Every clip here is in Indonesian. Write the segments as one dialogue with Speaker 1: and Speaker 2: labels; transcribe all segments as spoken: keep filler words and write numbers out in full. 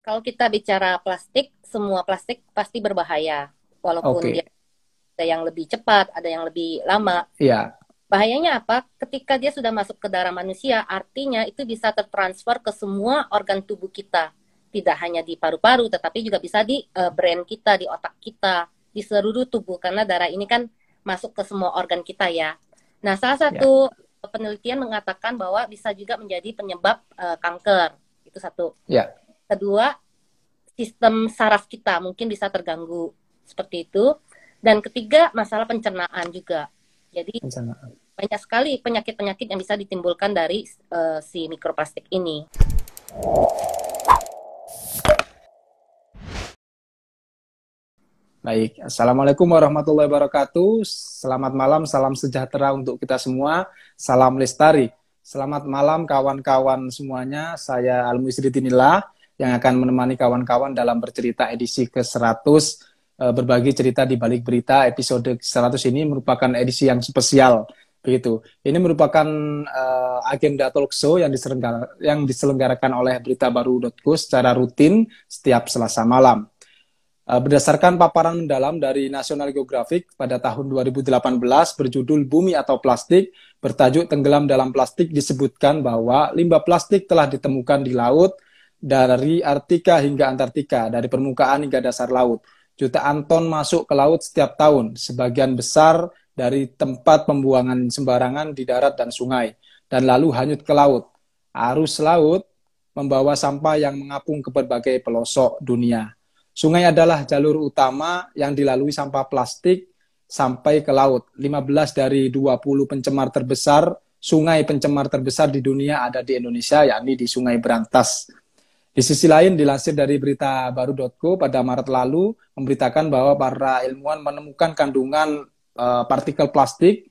Speaker 1: Kalau kita bicara plastik, semua plastik pasti berbahaya. Walaupun dia
Speaker 2: Oke,
Speaker 1: ada yang lebih cepat, ada yang lebih lama.
Speaker 2: iya,
Speaker 1: Bahayanya apa? Ketika dia sudah masuk ke darah manusia, artinya itu bisa tertransfer ke semua organ tubuh kita. Tidak hanya di paru-paru, tetapi juga bisa di uh, brain kita, di otak kita, di seluruh tubuh. Karena darah ini kan masuk ke semua organ kita ya. Nah, salah
Speaker 2: iya,
Speaker 1: satu penelitian mengatakan bahwa bisa juga menjadi penyebab uh, kanker. Itu satu.
Speaker 2: iya.
Speaker 1: Kedua, sistem saraf kita mungkin bisa terganggu. Seperti itu. Dan ketiga, masalah pencernaan juga. Jadi
Speaker 2: Pencernaan.
Speaker 1: banyak sekali penyakit-penyakit yang bisa ditimbulkan dari uh, si mikroplastik ini.
Speaker 2: Baik, Assalamualaikum warahmatullahi wabarakatuh. Selamat malam, salam sejahtera untuk kita semua. Salam lestari. Selamat malam kawan-kawan semuanya. Saya Al-Muizridinillah yang akan menemani kawan-kawan dalam bercerita edisi ke seratus. Berbagi cerita di balik berita. Episode seratus ini merupakan edisi yang spesial. Begitu. Ini merupakan uh, agenda talk show yang, diselenggara, yang diselenggarakan oleh berita baru dot co secara rutin setiap Selasa malam. Berdasarkan paparan mendalam dari National Geographic pada tahun dua ribu delapan belas berjudul Bumi atau Plastik, bertajuk Tenggelam dalam Plastik, disebutkan bahwa limbah plastik telah ditemukan di laut dari Arktika hingga Antartika, dari permukaan hingga dasar laut. Jutaan ton masuk ke laut setiap tahun, sebagian besar dari tempat pembuangan sembarangan di darat dan sungai, dan lalu hanyut ke laut. Arus laut membawa sampah yang mengapung ke berbagai pelosok dunia. Sungai adalah jalur utama yang dilalui sampah plastik sampai ke laut. lima belas dari dua puluh pencemar terbesar, sungai pencemar terbesar di dunia ada di Indonesia, yakni di Sungai Berantas. Di sisi lain, dilansir dari berita baru dot co pada Maret lalu, memberitakan bahwa para ilmuwan menemukan kandungan uh, partikel plastik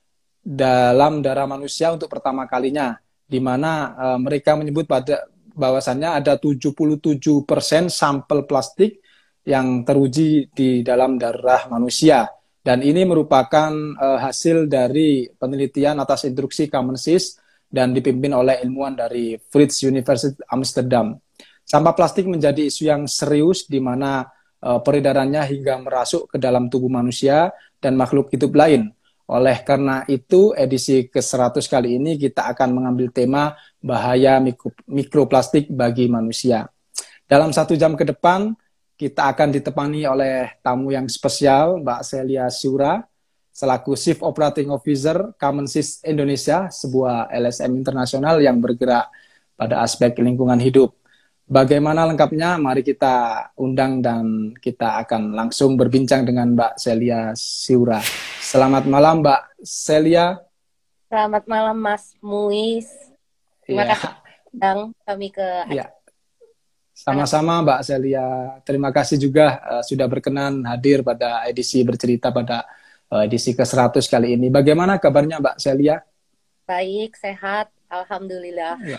Speaker 2: dalam darah manusia untuk pertama kalinya, di mana uh, mereka menyebut pada bahwasannya ada tujuh puluh tujuh persen sampel plastik yang teruji di dalam darah manusia. Dan ini merupakan uh, hasil dari penelitian atas instruksi Kamensis dan dipimpin oleh ilmuwan dari Vrije University Amsterdam. Sampah plastik menjadi isu yang serius di mana uh, peredarannya hingga merasuk ke dalam tubuh manusia dan makhluk hidup lain. Oleh karena itu, edisi ke seratus kali ini kita akan mengambil tema bahaya mikro, mikroplastik bagi manusia. Dalam satu jam ke depan, kita akan ditemani oleh tamu yang spesial, Mbak Celia Siura, selaku Chief Operating Officer Kamensis Indonesia, sebuah L S M internasional yang bergerak pada aspek lingkungan hidup. Bagaimana lengkapnya? Mari kita undang dan kita akan langsung berbincang dengan Mbak Celia Siura. Selamat malam Mbak Celia.
Speaker 1: Selamat malam Mas Muiz. Terima
Speaker 2: Iya,
Speaker 1: kasih undang kami ke
Speaker 2: iya.
Speaker 1: sangat
Speaker 2: Sama-sama Mbak Celia. Terima kasih juga uh, sudah berkenan hadir pada edisi bercerita pada uh, edisi ke seratus kali ini. Bagaimana kabarnya Mbak Celia?
Speaker 1: baik, sehat, alhamdulillah.
Speaker 2: Ya.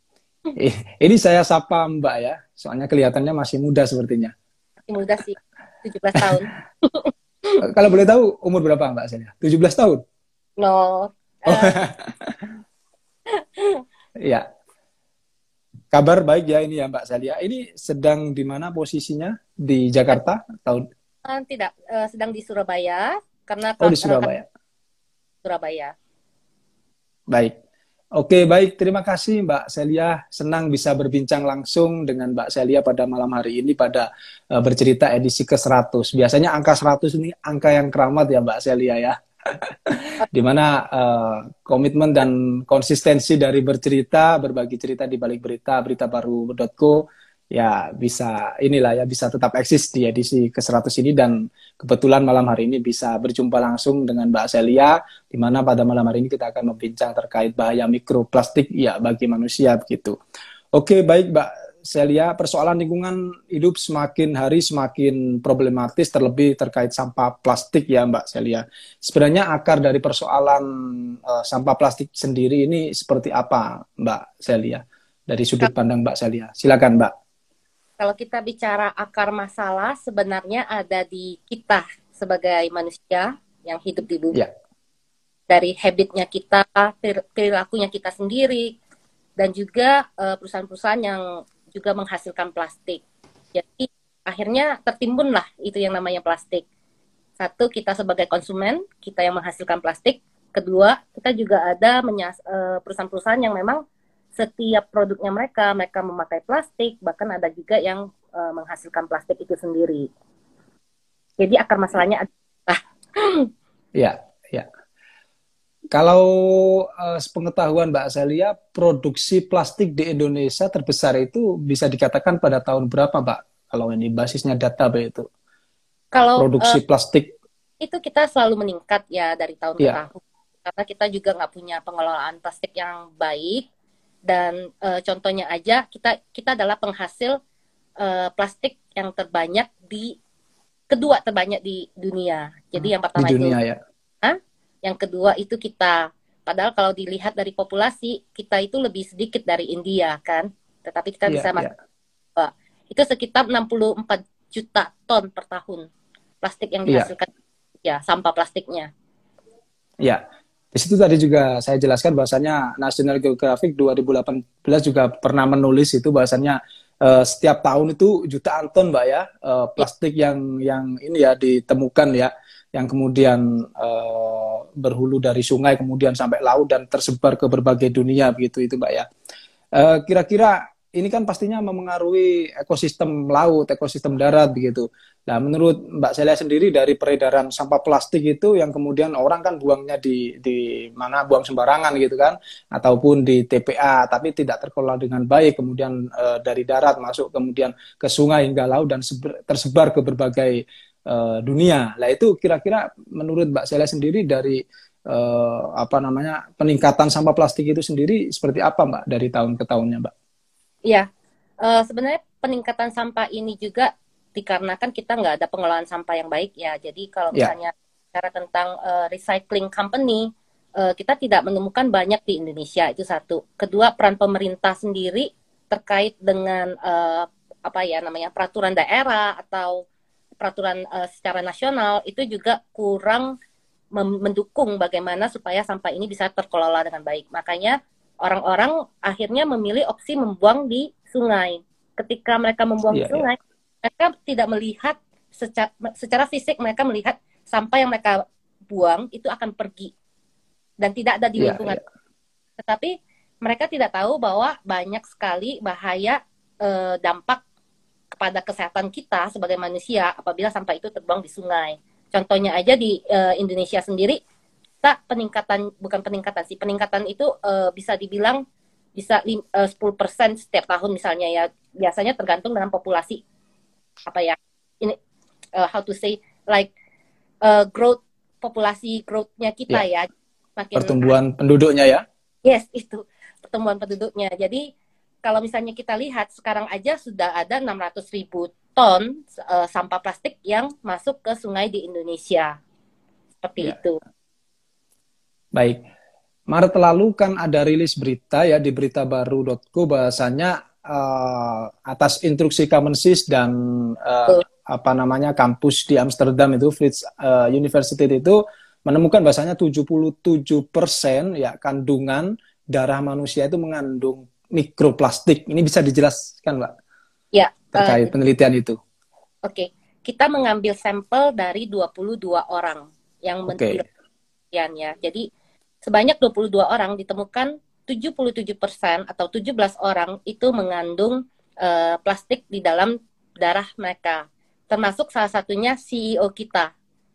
Speaker 2: Ini saya sapa Mbak ya, soalnya kelihatannya masih muda sepertinya.
Speaker 1: Masih muda sih, tujuh belas tahun.
Speaker 2: Kalau boleh tahu umur berapa Mbak Celia? tujuh belas tahun?
Speaker 1: No,
Speaker 2: Oh,
Speaker 1: uh,
Speaker 2: iya. Kabar baik ya ini ya Mbak Celia. Ini sedang di mana posisinya? Di Jakarta? Atau
Speaker 1: tidak, uh, sedang di Surabaya karena
Speaker 2: oh di
Speaker 1: uh,
Speaker 2: Surabaya?
Speaker 1: Surabaya.
Speaker 2: Baik. Oke, baik. Terima kasih Mbak Celia. Senang bisa berbincang langsung dengan Mbak Celia pada malam hari ini pada uh, bercerita edisi ke seratus. Biasanya angka seratus ini angka yang keramat ya Mbak Celia ya. Di mana uh, komitmen dan konsistensi dari bercerita, berbagi cerita di balik berita, berita baru dot co ya bisa inilah ya bisa tetap eksis di edisi ke seratus ini, dan kebetulan malam hari ini bisa berjumpa langsung dengan Mbak Celia, di mana pada malam hari ini kita akan membincang terkait bahaya mikroplastik ya bagi manusia begitu. Oke, baik Mbak Celia, persoalan lingkungan hidup semakin hari semakin problematis, terlebih terkait sampah plastik ya Mbak Celia. Sebenarnya akar dari persoalan uh, sampah plastik sendiri ini seperti apa Mbak Celia? Dari sudut pandang Mbak Celia. Silakan Mbak.
Speaker 1: Kalau kita bicara akar masalah, sebenarnya ada di kita sebagai manusia yang hidup di bumi.
Speaker 2: Ya.
Speaker 1: Dari habitnya kita, perilakunya kita sendiri, dan juga uh, perusahaan-perusahaan yang juga menghasilkan plastik. Jadi akhirnya tertimbunlah itu yang namanya plastik. Satu, kita sebagai konsumen, kita yang menghasilkan plastik. Kedua, kita juga ada menyas- eh, perusahaan-perusahaan yang memang setiap produknya mereka, mereka memakai plastik, bahkan ada juga yang eh, menghasilkan plastik itu sendiri. Jadi akar masalahnya ada.
Speaker 2: Ya, ya. Kalau uh, sepengetahuan Mbak Azalia, produksi plastik di Indonesia terbesar itu bisa dikatakan pada tahun berapa, Mbak? Kalau ini basisnya data Mbak itu.
Speaker 1: Kalau eh,
Speaker 2: Produksi plastik,
Speaker 1: itu kita selalu meningkat ya dari tahun ke
Speaker 2: ya,
Speaker 1: tahun. Karena kita juga nggak punya pengelolaan plastik yang baik. Dan eh, contohnya aja, kita kita adalah penghasil eh, plastik yang terbanyak di, kedua terbanyak di dunia. Jadi yang
Speaker 2: di
Speaker 1: pertama itu,
Speaker 2: dunia ya.
Speaker 1: ah, yang kedua itu kita. Padahal kalau dilihat dari populasi, kita itu lebih sedikit dari India kan. Tetapi kita
Speaker 2: Iya,
Speaker 1: bisa
Speaker 2: iya.
Speaker 1: masuk. Itu sekitar enam puluh empat juta ton per tahun plastik yang
Speaker 2: Iya,
Speaker 1: dihasilkan, ya, sampah plastiknya.
Speaker 2: iya. Di situ tadi juga saya jelaskan bahwasanya National Geographic dua ribu delapan belas juga pernah menulis itu bahwasanya eh, setiap tahun itu jutaan ton, Mbak ya, eh,
Speaker 1: Ya,
Speaker 2: plastik yang yang ini ya ditemukan ya, yang kemudian eh, berhulu dari sungai kemudian sampai laut dan tersebar ke berbagai dunia begitu itu, Mbak ya. Eh, kira-kira ini kan pastinya memengaruhi ekosistem laut, ekosistem darat begitu. Nah, menurut Mbak Celia sendiri dari peredaran sampah plastik itu yang kemudian orang kan buangnya di di mana buang sembarangan gitu kan, ataupun di T P A tapi tidak terkelola dengan baik, kemudian eh, dari darat masuk kemudian ke sungai hingga laut dan seber, tersebar ke berbagai eh, dunia. Nah, itu kira-kira menurut Mbak Celia sendiri dari eh, apa namanya peningkatan sampah plastik itu sendiri seperti apa, Mbak, dari tahun ke tahunnya, Mbak?
Speaker 1: ya. Eh, sebenarnya peningkatan sampah ini juga dikarenakan kita nggak ada pengelolaan sampah yang baik ya. Jadi kalau
Speaker 2: Ya,
Speaker 1: misalnya bicara tentang eh, recycling company, eh, kita tidak menemukan banyak di Indonesia, itu satu. Kedua, peran pemerintah sendiri terkait dengan eh, apa ya namanya peraturan daerah atau peraturan eh, secara nasional itu juga kurang mem- mendukung bagaimana supaya sampah ini bisa terkelola dengan baik. Makanya orang-orang akhirnya memilih opsi membuang di sungai. Ketika mereka membuang di
Speaker 2: iya, iya,
Speaker 1: sungai, mereka tidak melihat secara, secara fisik, mereka melihat sampah yang mereka buang itu akan pergi dan tidak ada di
Speaker 2: iya,
Speaker 1: lingkungan.
Speaker 2: iya,
Speaker 1: Tetapi mereka tidak tahu bahwa banyak sekali bahaya eh, dampak kepada kesehatan kita sebagai manusia apabila sampah itu terbuang di sungai. Contohnya aja di eh, Indonesia sendiri, kita peningkatan, bukan peningkatan sih, peningkatan itu eh, bisa dibilang bisa lim- eh, sepuluh persen setiap tahun misalnya ya. Biasanya tergantung dengan populasi, apa ya, ini eh, how to say, like eh, growth, populasi growth-nya kita
Speaker 2: iya.
Speaker 1: ya. Makin,
Speaker 2: Pertumbuhan penduduknya ya.
Speaker 1: yes, itu pertumbuhan penduduknya. Jadi kalau misalnya kita lihat sekarang aja sudah ada enam ratus ribu ton uh, sampah plastik yang masuk ke sungai di Indonesia. Seperti
Speaker 2: Ya,
Speaker 1: itu.
Speaker 2: baik. Maret lalu kan ada rilis berita ya di berita baru dot co bahasanya eh, atas instruksi Kemensis dan eh,
Speaker 1: Tuh.
Speaker 2: apa namanya kampus di Amsterdam itu Frits eh, University itu menemukan bahasanya tujuh puluh tujuh persen ya kandungan darah manusia itu mengandung mikroplastik. Ini bisa dijelaskan, Mbak,
Speaker 1: Ya, uh,
Speaker 2: terkait penelitian itu?
Speaker 1: oke. Okay. Kita mengambil sampel dari dua puluh dua orang yang
Speaker 2: Oke.
Speaker 1: penelitian ya. Jadi sebanyak dua puluh dua orang ditemukan tujuh puluh tujuh persen atau tujuh belas orang itu mengandung uh, plastik di dalam darah mereka. Termasuk salah satunya C E O kita.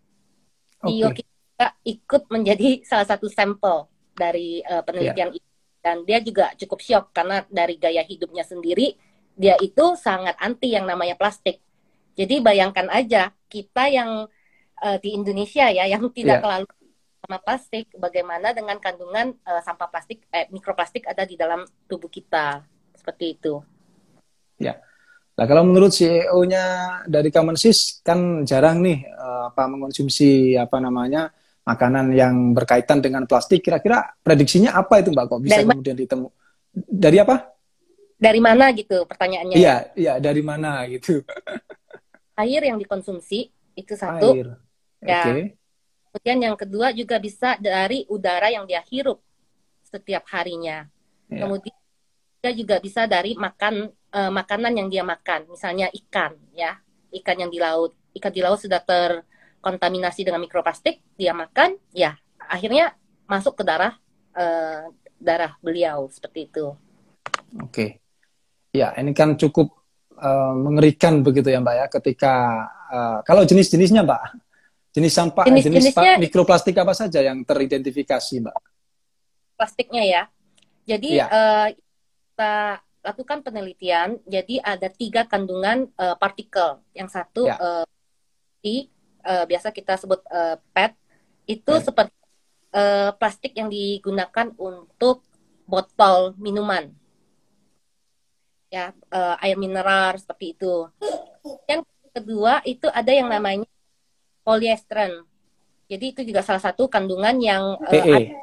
Speaker 1: C E O
Speaker 2: Oke.
Speaker 1: kita ikut menjadi salah satu sampel dari uh,
Speaker 2: Ya.
Speaker 1: penelitian itu. Dan dia juga cukup syok karena dari gaya hidupnya sendiri, dia itu sangat anti yang namanya plastik. Jadi bayangkan aja, kita yang uh, di Indonesia ya, yang tidak
Speaker 2: Ya.
Speaker 1: terlalu sama plastik, bagaimana dengan kandungan uh, sampah plastik, eh, mikroplastik ada di dalam tubuh kita. Seperti itu.
Speaker 2: Ya. Nah, kalau menurut C E O-nya dari Kemensis kan jarang nih eh, apa mengonsumsi apa namanya makanan yang berkaitan dengan plastik. Kira-kira prediksinya apa itu, Mbak? Kok bisa
Speaker 1: Dari,
Speaker 2: kemudian ditemu? Dari apa?
Speaker 1: dari mana gitu pertanyaannya
Speaker 2: Iya,
Speaker 1: ya?
Speaker 2: iya dari mana gitu?
Speaker 1: Air yang dikonsumsi, itu satu.
Speaker 2: Air. Oke.
Speaker 1: Ya, kemudian yang kedua juga bisa dari udara yang dia hirup setiap harinya.
Speaker 2: Ya.
Speaker 1: Kemudian kita juga bisa dari makan uh, makanan yang dia makan, misalnya ikan ya, ikan yang di laut, ikan di laut sudah terkontaminasi dengan mikroplastik, dia makan, ya akhirnya masuk ke darah uh, darah beliau seperti itu.
Speaker 2: Oke, ya ini kan cukup uh, mengerikan begitu ya Mbak ya, ketika uh, kalau jenis-jenisnya Mbak, jenis sampah, jenis
Speaker 1: jenis-jenisnya
Speaker 2: mikroplastik apa saja yang teridentifikasi Mbak?
Speaker 1: Plastiknya ya, jadi ya. Uh, kita lakukan penelitian, jadi ada tiga kandungan uh, partikel. Yang satu ya. uh, di uh, biasa kita sebut uh, P E T, itu ya. seperti uh, plastik yang digunakan untuk botol minuman, ya uh, air mineral seperti itu. Yang kedua itu ada yang namanya polyester. Jadi itu juga salah satu kandungan yang uh,
Speaker 2: P E.
Speaker 1: ada,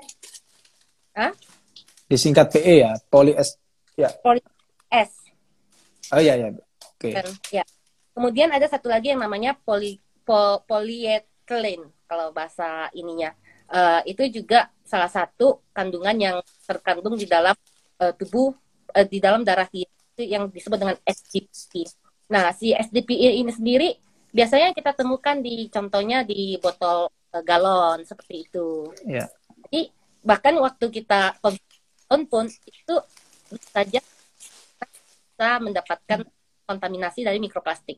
Speaker 1: Hah?
Speaker 2: Disingkat P E ya, polyester. Ya.
Speaker 1: Polyes.
Speaker 2: Oh iya ya. Oke. Okay.
Speaker 1: Ya. Kemudian ada satu lagi yang namanya poly, po, polyethylene kalau bahasa ininya. Uh, itu juga salah satu kandungan yang terkandung di dalam uh, tubuh uh, di dalam darah kita yang disebut dengan S D P. Nah, si S D P ini sendiri biasanya kita temukan di contohnya di botol uh, galon seperti itu.
Speaker 2: Yeah.
Speaker 1: Jadi bahkan waktu kita pun itu saja bisa mendapatkan kontaminasi dari mikroplastik.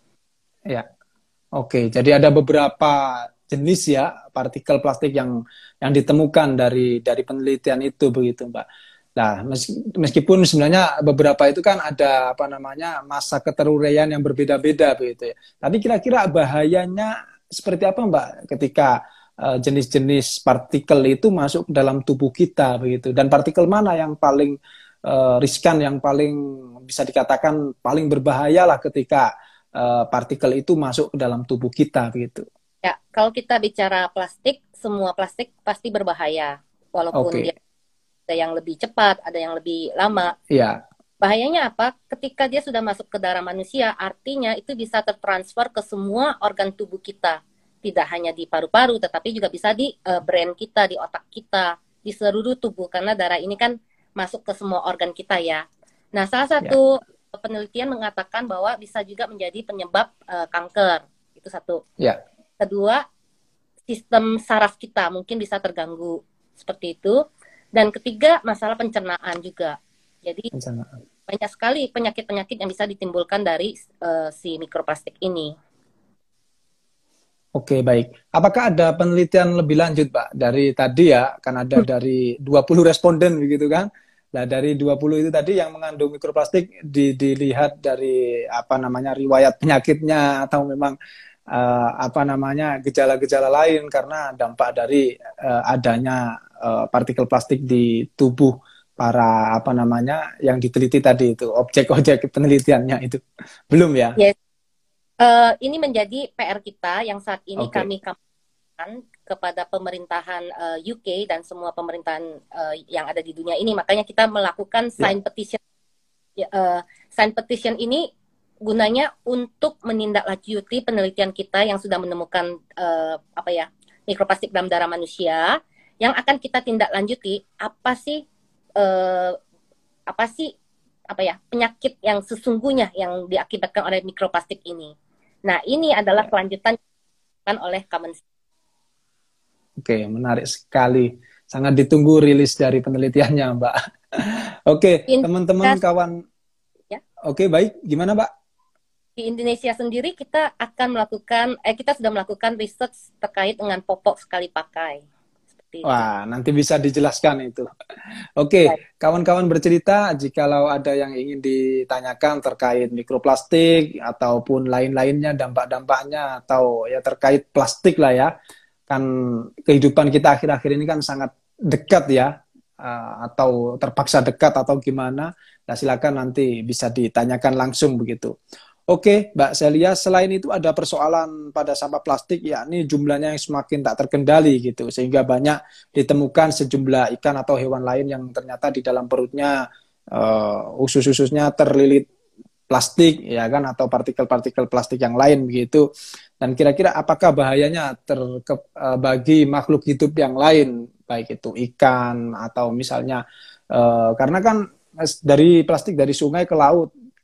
Speaker 2: Ya, oke. Jadi ada beberapa jenis ya partikel plastik yang yang ditemukan dari dari penelitian itu begitu, Mbak. Nah, meskipun sebenarnya beberapa itu kan ada apa namanya masa keteruraian yang berbeda-beda begitu ya. Tapi kira-kira bahayanya seperti apa, Mbak, ketika uh, jenis-jenis partikel itu masuk dalam tubuh kita begitu? Dan partikel mana yang paling Uh, riskan, yang paling bisa dikatakan paling berbahaya lah ketika uh, partikel itu masuk ke dalam tubuh kita begitu.
Speaker 1: Ya, kalau kita bicara plastik, semua plastik pasti berbahaya, walaupun okay. dia ada yang lebih cepat, ada yang lebih lama.
Speaker 2: Iya.
Speaker 1: Bahayanya apa? Ketika dia sudah masuk ke darah manusia, artinya itu bisa tertransfer ke semua organ tubuh kita, tidak hanya di paru-paru, tetapi juga bisa di uh, brain kita, di otak kita, di seluruh tubuh, karena darah ini kan masuk ke semua organ kita ya. Nah, salah satu ya. penelitian mengatakan bahwa bisa juga menjadi penyebab uh, kanker. Itu satu.
Speaker 2: Ya.
Speaker 1: Kedua, sistem saraf kita mungkin bisa terganggu. Seperti itu. Dan ketiga, masalah pencernaan juga. Jadi, pencernaan. Banyak sekali penyakit-penyakit yang bisa ditimbulkan dari uh, si mikroplastik ini.
Speaker 2: Oke, baik. Apakah ada penelitian lebih lanjut, Pak? Dari tadi ya, kan ada dari dua puluh responden begitu kan? Nah, dari dua puluh itu tadi yang mengandung mikroplastik di, dilihat dari apa namanya riwayat penyakitnya atau memang uh, apa namanya gejala-gejala lain karena dampak dari uh, adanya uh, partikel plastik di tubuh para apa namanya yang diteliti tadi itu, objek-objek penelitiannya itu. Belum ya?
Speaker 1: Yes. Uh, ini menjadi P R kita yang saat ini okay. kami kampanye kepada pemerintahan uh, U K dan semua pemerintahan uh, yang ada di dunia ini. Makanya kita melakukan sign yeah. petition. Uh, sign petition ini gunanya untuk menindaklanjuti penelitian kita yang sudah menemukan uh, apa ya mikroplastik dalam darah manusia, yang akan kita tindak lanjuti apa sih uh, apa sih apa ya penyakit yang sesungguhnya yang diakibatkan oleh mikroplastik ini. Nah, ini adalah kelanjutan yang oleh Kementerian.
Speaker 2: Oke, menarik sekali. Sangat ditunggu rilis dari penelitiannya, Mbak. Oke, teman-teman kawan.
Speaker 1: Ya.
Speaker 2: Oke, baik. Gimana, Mbak?
Speaker 1: Di Indonesia sendiri kita akan melakukan eh kita sudah melakukan riset terkait dengan popok sekali pakai.
Speaker 2: Wah, nanti bisa dijelaskan itu. Oke, kawan-kawan bercerita jikalau ada yang ingin ditanyakan terkait mikroplastik ataupun lain-lainnya, dampak-dampaknya atau ya terkait plastik lah ya. Kan kehidupan kita akhir-akhir ini kan sangat dekat ya, uh, atau terpaksa dekat atau gimana. Nah, silakan nanti bisa ditanyakan langsung begitu. Oke, Mbak Celia, selain itu ada persoalan pada sampah plastik, yakni jumlahnya yang semakin tak terkendali gitu, sehingga banyak ditemukan sejumlah ikan atau hewan lain yang ternyata di dalam perutnya uh, usus-ususnya terlilit plastik, ya kan, atau partikel-partikel plastik yang lain begitu. Dan kira-kira apakah bahayanya ter uh, bagi makhluk hidup yang lain, baik itu ikan atau misalnya uh, karena kan dari plastik dari sungai ke laut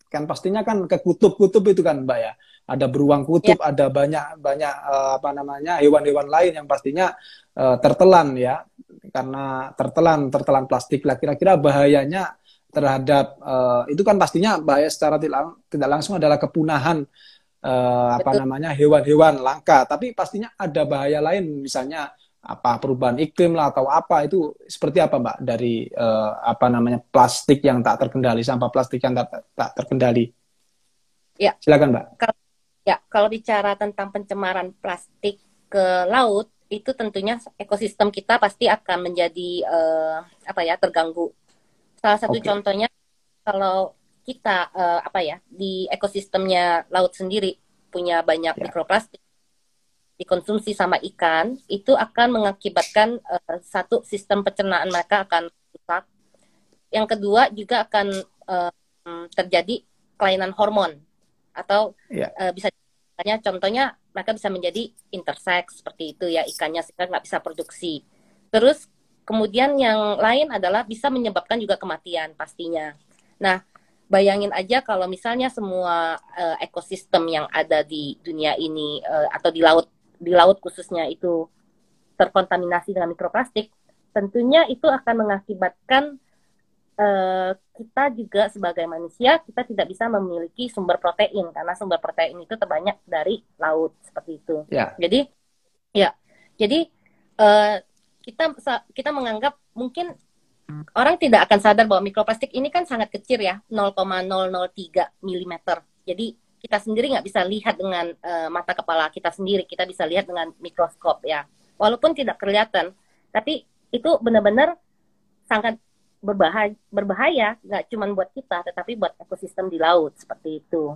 Speaker 2: kan pastinya kan ke kutub-kutub itu kan Mbak ya. Ada beruang kutub, ya. Ada banyak banyak uh, apa namanya hewan-hewan lain yang pastinya uh, tertelan ya, karena tertelan tertelan plastik lah. Kira-kira bahayanya terhadap uh, itu kan pastinya bahaya secara tidak, tidak langsung adalah kepunahan uh, apa namanya hewan-hewan langka. Tapi pastinya ada bahaya lain, misalnya apa perubahan iklim lah atau apa, itu seperti apa Mbak dari uh, apa namanya plastik yang tak terkendali, sampah plastik yang tak, tak terkendali.
Speaker 1: Ya,
Speaker 2: silakan Mbak.
Speaker 1: Kalau, ya, kalau bicara tentang pencemaran plastik ke laut, itu tentunya ekosistem kita pasti akan menjadi uh, apa ya terganggu. Salah satu okay. contohnya kalau kita uh, apa ya di ekosistemnya laut sendiri punya banyak yeah. mikroplastik dikonsumsi sama ikan, itu akan mengakibatkan uh, satu sistem pencernaan mereka akan rusak. Yang kedua juga akan uh, terjadi kelainan hormon atau yeah. uh, bisa contohnya mereka bisa menjadi intersex seperti itu ya ikannya sehingga nggak bisa produksi. Terus kemudian yang lain adalah bisa menyebabkan juga kematian pastinya. Nah, bayangin aja kalau misalnya semua uh, ekosistem yang ada di dunia ini uh, atau di laut di laut khususnya itu terkontaminasi dengan mikroplastik, tentunya itu akan mengakibatkan uh, kita juga sebagai manusia kita tidak bisa memiliki sumber protein karena sumber protein itu terbanyak dari laut seperti itu. Yeah. Jadi, ya, jadi uh, kita kita menganggap mungkin orang tidak akan sadar bahwa mikroplastik ini kan sangat kecil ya, nol koma nol nol tiga milimeter. Jadi kita sendiri nggak bisa lihat dengan uh, mata kepala kita sendiri, kita bisa lihat dengan mikroskop ya. Walaupun tidak kelihatan, tapi itu benar-benar sangat berbahaya, berbahaya nggak cuma buat kita, tetapi buat ekosistem di laut seperti itu.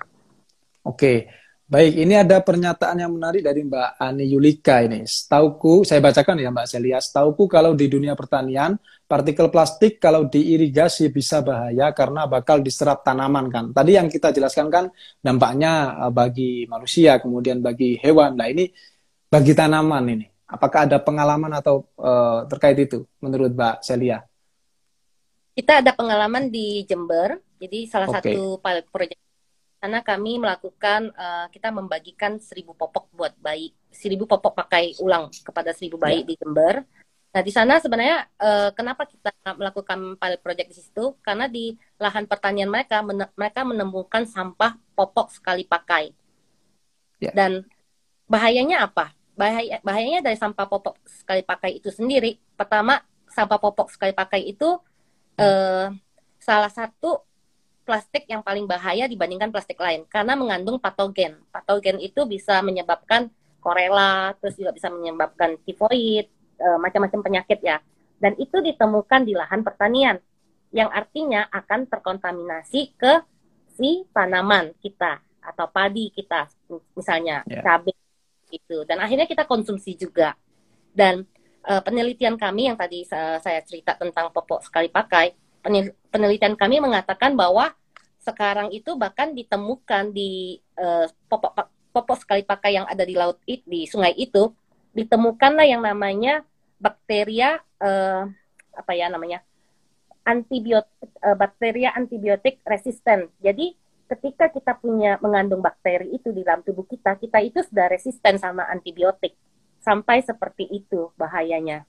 Speaker 2: Oke. Baik, ini ada pernyataan yang menarik dari Mbak Ani Yulika ini. Setauku, saya bacakan ya Mbak Celia, setauku kalau di dunia pertanian, partikel plastik kalau diirigasi bisa bahaya karena bakal diserap tanaman kan. Tadi yang kita jelaskan kan dampaknya bagi manusia, kemudian bagi hewan. Nah ini bagi tanaman ini. Apakah ada pengalaman atau uh, terkait itu menurut Mbak Celia?
Speaker 1: Kita ada pengalaman di Jember, jadi salah okay. satu pilot project karena kami melakukan, uh, kita membagikan seribu popok buat bayi, seribu popok pakai ulang kepada seribu bayi yeah. di Jember. Nah di sana sebenarnya uh, kenapa kita melakukan pilot project di situ? Karena di lahan pertanian mereka, men mereka menemukan sampah popok sekali pakai. Yeah. Dan bahayanya apa? Bahaya, bahayanya dari sampah popok sekali pakai itu sendiri. Pertama, sampah popok sekali pakai itu hmm. uh, salah satu plastik yang paling bahaya dibandingkan plastik lain karena mengandung patogen. Patogen itu bisa menyebabkan korela, terus juga bisa menyebabkan tifoid, e, macam-macam penyakit ya. Dan itu ditemukan di lahan pertanian yang artinya akan terkontaminasi ke si tanaman kita atau padi kita, misalnya yeah. cabai gitu. Dan akhirnya kita konsumsi juga. Dan e, penelitian kami yang tadi saya, saya cerita tentang popok sekali pakai, penelitian kami mengatakan bahwa sekarang itu bahkan ditemukan di uh, popok popok sekali pakai yang ada di laut di sungai itu ditemukanlah yang namanya bakteria uh, apa ya namanya antibiotik uh, bakteria antibiotik resisten. Jadi ketika kita punya mengandung bakteri itu di dalam tubuh kita, kita itu sudah resisten sama antibiotik. Sampai seperti itu bahayanya.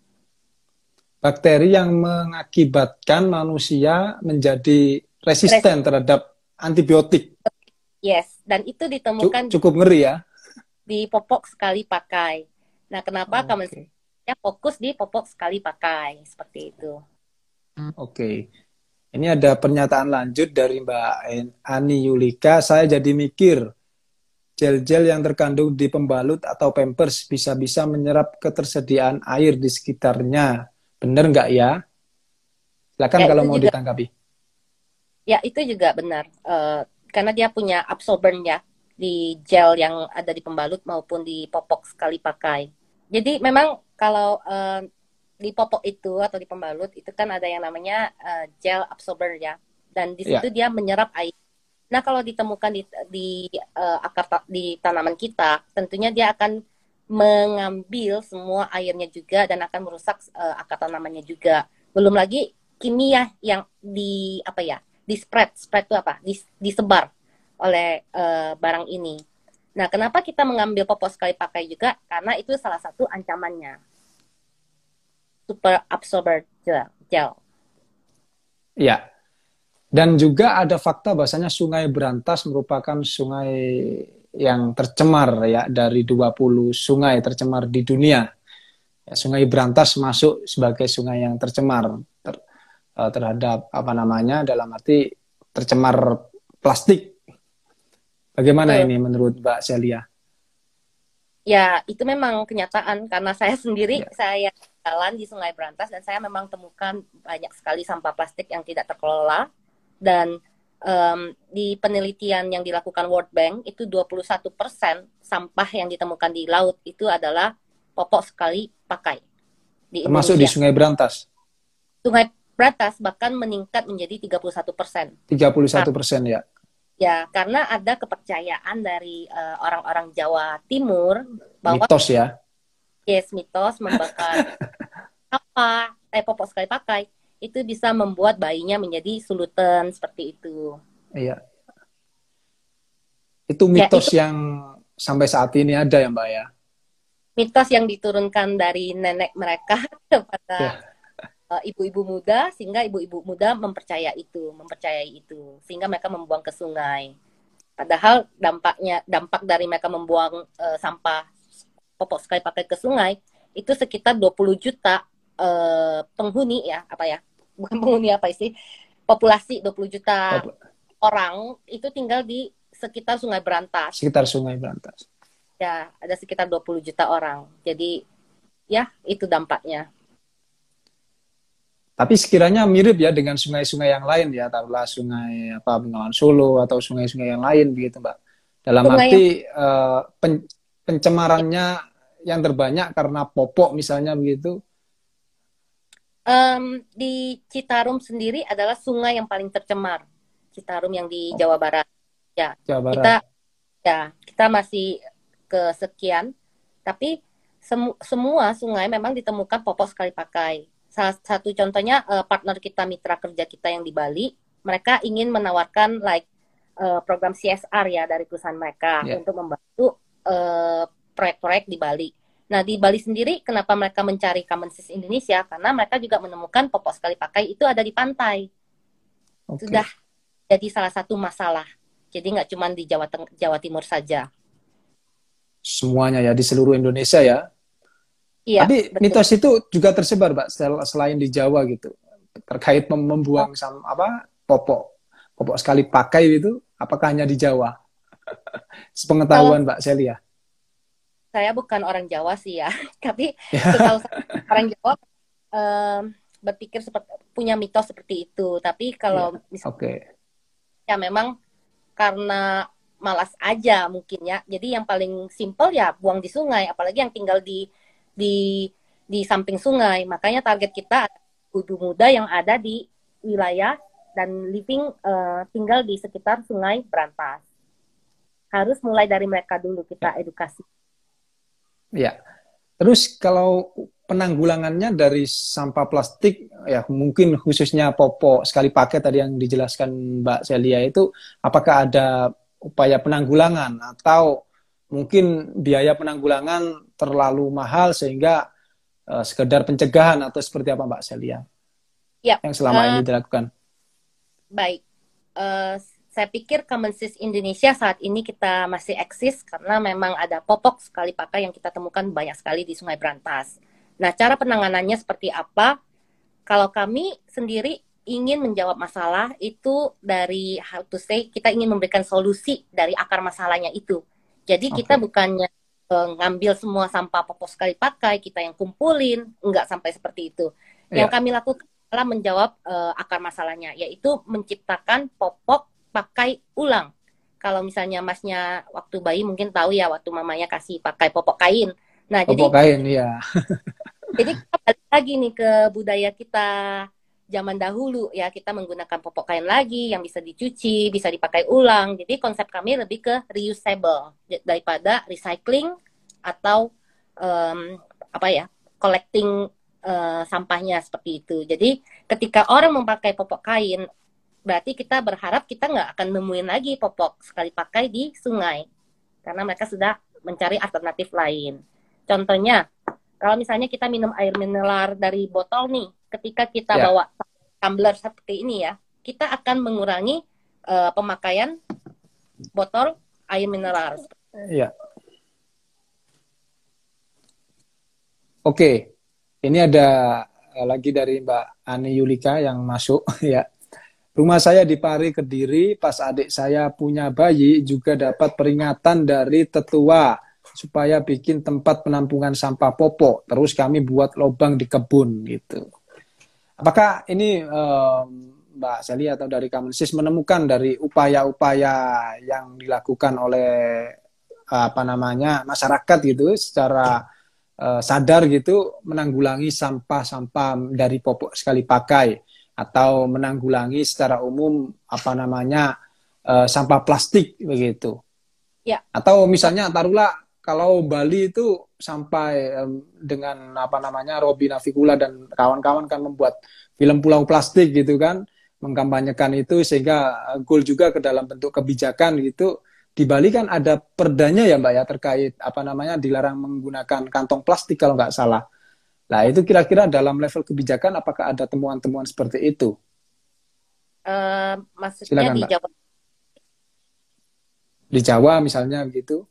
Speaker 2: Bakteri yang mengakibatkan manusia menjadi resisten terhadap antibiotik.
Speaker 1: Yes, dan itu ditemukan
Speaker 2: cukup ngeri ya.
Speaker 1: Di popok sekali pakai. Nah, kenapa oh, kami okay. fokus di popok sekali pakai seperti itu.
Speaker 2: Oke. Okay. Ini ada pernyataan lanjut dari Mbak Ani Yulika. Saya jadi mikir, gel-gel yang terkandung di pembalut atau pampers bisa-bisa menyerap ketersediaan air di sekitarnya. Benar nggak ya? Silakan ya, kalau mau juga, ditanggapi.
Speaker 1: Ya, itu juga benar. Uh, karena dia punya absorben ya di gel yang ada di pembalut maupun di popok sekali pakai. Jadi memang kalau uh, di popok itu atau di pembalut itu kan ada yang namanya uh, gel absorber ya. Dan di situ ya. Dia menyerap air. Nah, kalau ditemukan di, di uh, akar di tanaman kita, tentunya dia akan mengambil semua airnya juga dan akan merusak uh, akar tanamannya juga. Belum lagi kimia yang di apa ya di spread, spread itu apa? Dis, disebar oleh uh, barang ini. Nah, kenapa kita mengambil popok sekali pakai juga? Karena itu salah satu ancamannya. Super absorber gel. gel.
Speaker 2: Ya. Dan juga ada fakta bahasanya Sungai Brantas merupakan sungai yang tercemar ya dari dua puluh sungai tercemar di dunia. Ya, Sungai Brantas masuk sebagai sungai yang tercemar ter, terhadap apa namanya dalam arti tercemar plastik. Bagaimana
Speaker 1: Betul.
Speaker 2: ini menurut Mbak Celia?
Speaker 1: Ya, itu memang kenyataan karena saya sendiri,
Speaker 2: Ya.
Speaker 1: saya jalan di Sungai Brantas dan saya memang temukan banyak sekali sampah plastik yang tidak terkelola. Dan um, di penelitian yang dilakukan World Bank, itu dua puluh satu persen sampah yang ditemukan di laut itu adalah popok sekali pakai di
Speaker 2: Termasuk
Speaker 1: Indonesia.
Speaker 2: di Sungai Brantas?
Speaker 1: Sungai Brantas bahkan meningkat menjadi tiga puluh satu persen.
Speaker 2: tiga puluh satu persen ya?
Speaker 1: Ya, karena ada kepercayaan dari uh, orang-orang Jawa Timur bahwa
Speaker 2: mitos ya.
Speaker 1: Yes, mitos membakar apa eh popok sekali pakai itu bisa membuat bayinya menjadi sulutan seperti itu.
Speaker 2: Iya. Itu mitos
Speaker 1: ya, itu
Speaker 2: yang sampai saat ini ada ya, Mbak ya?
Speaker 1: Mitos yang diturunkan dari nenek mereka kepada
Speaker 2: Ya.
Speaker 1: uh, ibu-ibu muda sehingga ibu-ibu muda mempercaya itu, mempercayai itu sehingga mereka membuang ke sungai. Padahal dampaknya dampak dari mereka membuang uh, sampah popok sekali pakai ke sungai itu sekitar dua puluh juta uh, penghuni ya, apa ya? Bukan penghuni apa sih? Populasi dua puluh juta
Speaker 2: Pop-
Speaker 1: orang itu tinggal di sekitar Sungai Brantas.
Speaker 2: Sekitar Sungai Brantas.
Speaker 1: Ya, ada sekitar dua puluh juta orang. Jadi ya, itu dampaknya.
Speaker 2: Tapi sekiranya mirip ya dengan sungai-sungai yang lain ya, taruhlah sungai apa Bengawan Solo atau sungai-sungai yang lain begitu, Mbak. Dalam
Speaker 1: Sungai yang
Speaker 2: arti uh, pen- pencemarannya yang terbanyak karena popok misalnya begitu.
Speaker 1: um, di Citarum sendiri adalah sungai yang paling tercemar. Citarum yang di
Speaker 2: Oh,
Speaker 1: Jawa Barat. Ya,
Speaker 2: Jawa
Speaker 1: kita
Speaker 2: Barat.
Speaker 1: ya, kita masih kesekian, tapi semu- semua sungai memang ditemukan popok sekali pakai. Salah satu contohnya uh, partner kita, mitra kerja kita yang di Bali, mereka ingin menawarkan like uh, program C S R ya dari perusahaan mereka
Speaker 2: Ya.
Speaker 1: untuk membantu uh, proyek-proyek di Bali. Nah, di Bali sendiri kenapa mereka mencari Common Sense Indonesia? Karena mereka juga menemukan popok sekali pakai itu ada di pantai.
Speaker 2: Oke.
Speaker 1: Sudah jadi salah satu masalah. Jadi nggak cuma di Jawa Teng- Jawa Timur saja.
Speaker 2: Semuanya ya di seluruh Indonesia ya.
Speaker 1: Iya,
Speaker 2: Tapi
Speaker 1: betul.
Speaker 2: mitos itu juga tersebar, Mbak, sel- selain di Jawa gitu. Terkait mem- membuang sam apa popok popok sekali pakai itu, apakah hanya di Jawa?
Speaker 1: Kalau
Speaker 2: Sepengetahuan Mbak Celia.
Speaker 1: saya bukan orang Jawa sih ya, tapi
Speaker 2: Ya.
Speaker 1: setahu saya orang Jawa em, berpikir seperti punya mitos seperti itu. Tapi
Speaker 2: Ya.
Speaker 1: kalau misalnya
Speaker 2: Oke.
Speaker 1: ya memang karena malas aja mungkin ya. Jadi yang paling simpel ya buang di sungai, apalagi yang tinggal di di di samping sungai. Makanya target kita ibu muda yang ada di wilayah dan living uh, tinggal di sekitar Sungai Brantas. Harus mulai dari mereka dulu kita edukasi.
Speaker 2: Ya. Terus kalau penanggulangannya dari sampah plastik, ya mungkin khususnya popok sekali pakai tadi yang dijelaskan Mbak Celia itu, apakah ada upaya penanggulangan atau mungkin biaya penanggulangan terlalu mahal sehingga uh, sekedar pencegahan atau seperti apa Mbak Celia
Speaker 1: Ya,
Speaker 2: yang selama
Speaker 1: uh,
Speaker 2: ini dilakukan?
Speaker 1: baik. Uh, saya pikir Common Sense Indonesia saat ini kita masih eksis karena memang ada popok sekali pakai yang kita temukan banyak sekali di Sungai Brantas. Nah, cara penanganannya seperti apa? Kalau kami sendiri ingin menjawab masalah itu dari how to say, kita ingin memberikan solusi dari akar masalahnya itu. Jadi kita
Speaker 2: Oke.
Speaker 1: bukannya uh, ngambil semua sampah popok sekali pakai, kita yang kumpulin, enggak sampai seperti itu. Yang
Speaker 2: Ya.
Speaker 1: kami lakukan adalah menjawab uh, akar masalahnya, yaitu menciptakan popok pakai ulang. Kalau misalnya masnya waktu bayi mungkin tahu ya, waktu mamanya kasih pakai popok kain. Nah, jadi
Speaker 2: Popok kain, ya.
Speaker 1: jadi kita balik lagi nih ke budaya kita zaman dahulu ya, kita menggunakan popok kain lagi yang bisa dicuci, bisa dipakai ulang. Jadi konsep kami lebih ke reusable daripada recycling atau um, apa ya, collecting uh, sampahnya seperti itu. Jadi ketika orang memakai popok kain, berarti kita berharap kita nggak akan nemuin lagi popok sekali pakai di sungai. Karena mereka sudah mencari alternatif lain. Contohnya, kalau misalnya kita minum air mineral dari botol nih, ketika kita
Speaker 2: Ya.
Speaker 1: bawa tumbler seperti ini ya, kita akan mengurangi uh, pemakaian botol air mineral.
Speaker 2: Ya. Oke, ini ada lagi dari Mbak Ani Yulika yang masuk ya. Rumah saya di Pari, Kediri, pas adik saya punya bayi juga dapat peringatan dari tetua supaya bikin tempat penampungan sampah popok. Terus kami buat lubang di kebun gitu. Apakah ini um, Mbak Sally atau dari Kemensis menemukan dari upaya-upaya yang dilakukan oleh apa namanya masyarakat gitu secara uh, sadar gitu menanggulangi sampah-sampah dari popok sekali pakai atau menanggulangi secara umum apa namanya uh, sampah plastik begitu?
Speaker 1: Ya.
Speaker 2: Atau misalnya taruhlah kalau Bali itu sampai um, dengan apa namanya Robby Navicula dan kawan-kawan kan membuat film Pulau Plastik gitu kan, mengkampanyekan itu sehingga goal juga ke dalam bentuk kebijakan gitu. Di Bali kan ada perdanya ya Mbak ya terkait apa namanya dilarang menggunakan kantong plastik kalau nggak salah. Nah itu kira-kira dalam level kebijakan apakah ada temuan-temuan seperti itu?
Speaker 1: Uh, maksudnya
Speaker 2: Silakan
Speaker 1: di
Speaker 2: Mbak.
Speaker 1: Jawa.
Speaker 2: Di Jawa misalnya begitu.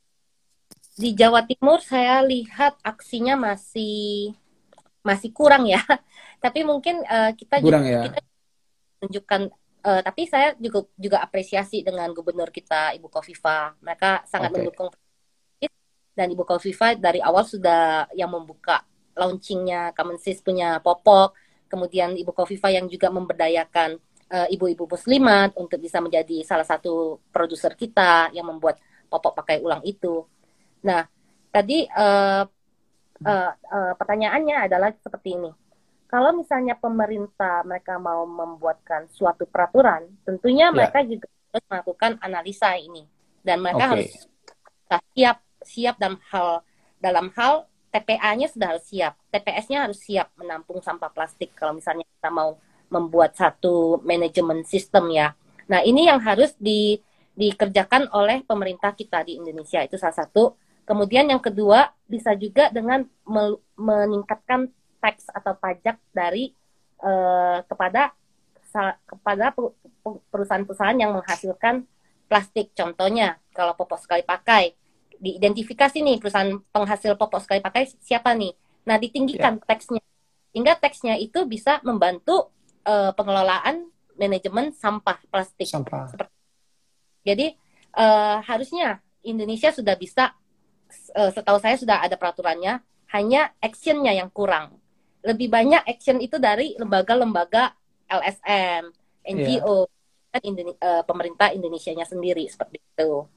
Speaker 1: Di Jawa Timur saya lihat aksinya masih masih kurang ya. Tapi mungkin uh, kita
Speaker 2: Kurang
Speaker 1: juga,
Speaker 2: ya.
Speaker 1: kita tunjukkan. Uh, tapi saya juga juga apresiasi dengan gubernur kita Ibu Kofifa. Mereka sangat
Speaker 2: Okay.
Speaker 1: mendukung dan Ibu Kofifa dari awal sudah yang membuka launchingnya Kemensis punya popok. Kemudian Ibu Kofifa yang juga memberdayakan uh, ibu-ibu muslimat untuk bisa menjadi salah satu produser kita yang membuat popok pakai ulang itu. Nah, tadi uh, uh, uh, pertanyaannya adalah seperti ini. Kalau misalnya pemerintah mereka mau membuatkan suatu peraturan, tentunya
Speaker 2: Ya.
Speaker 1: mereka juga harus melakukan analisa ini dan mereka
Speaker 2: Okay.
Speaker 1: harus siap siap dalam hal dalam hal T P A-nya sudah harus siap, T P S-nya harus siap menampung sampah plastik kalau misalnya kita mau membuat satu manajemen sistem ya. Nah, ini yang harus di, dikerjakan oleh pemerintah kita di Indonesia, itu salah satu. Kemudian yang kedua, bisa juga dengan me, meningkatkan tax atau pajak dari eh, kepada kepada perusahaan-perusahaan yang menghasilkan plastik. Contohnya, kalau popok sekali pakai, diidentifikasi nih perusahaan penghasil popok sekali pakai siapa nih. Nah, ditinggikan yeah. tax-nya. Hingga tax-nya itu bisa membantu uh, pengelolaan manajemen sampah plastik.
Speaker 2: Sampah.
Speaker 1: Jadi, uh, harusnya Indonesia sudah bisa, uh, setahu saya sudah ada peraturannya, hanya action-nya yang kurang. Lebih banyak action itu dari lembaga-lembaga L S M, N G O, yeah. dan Indone- uh, pemerintah Indonesianya sendiri, seperti itu.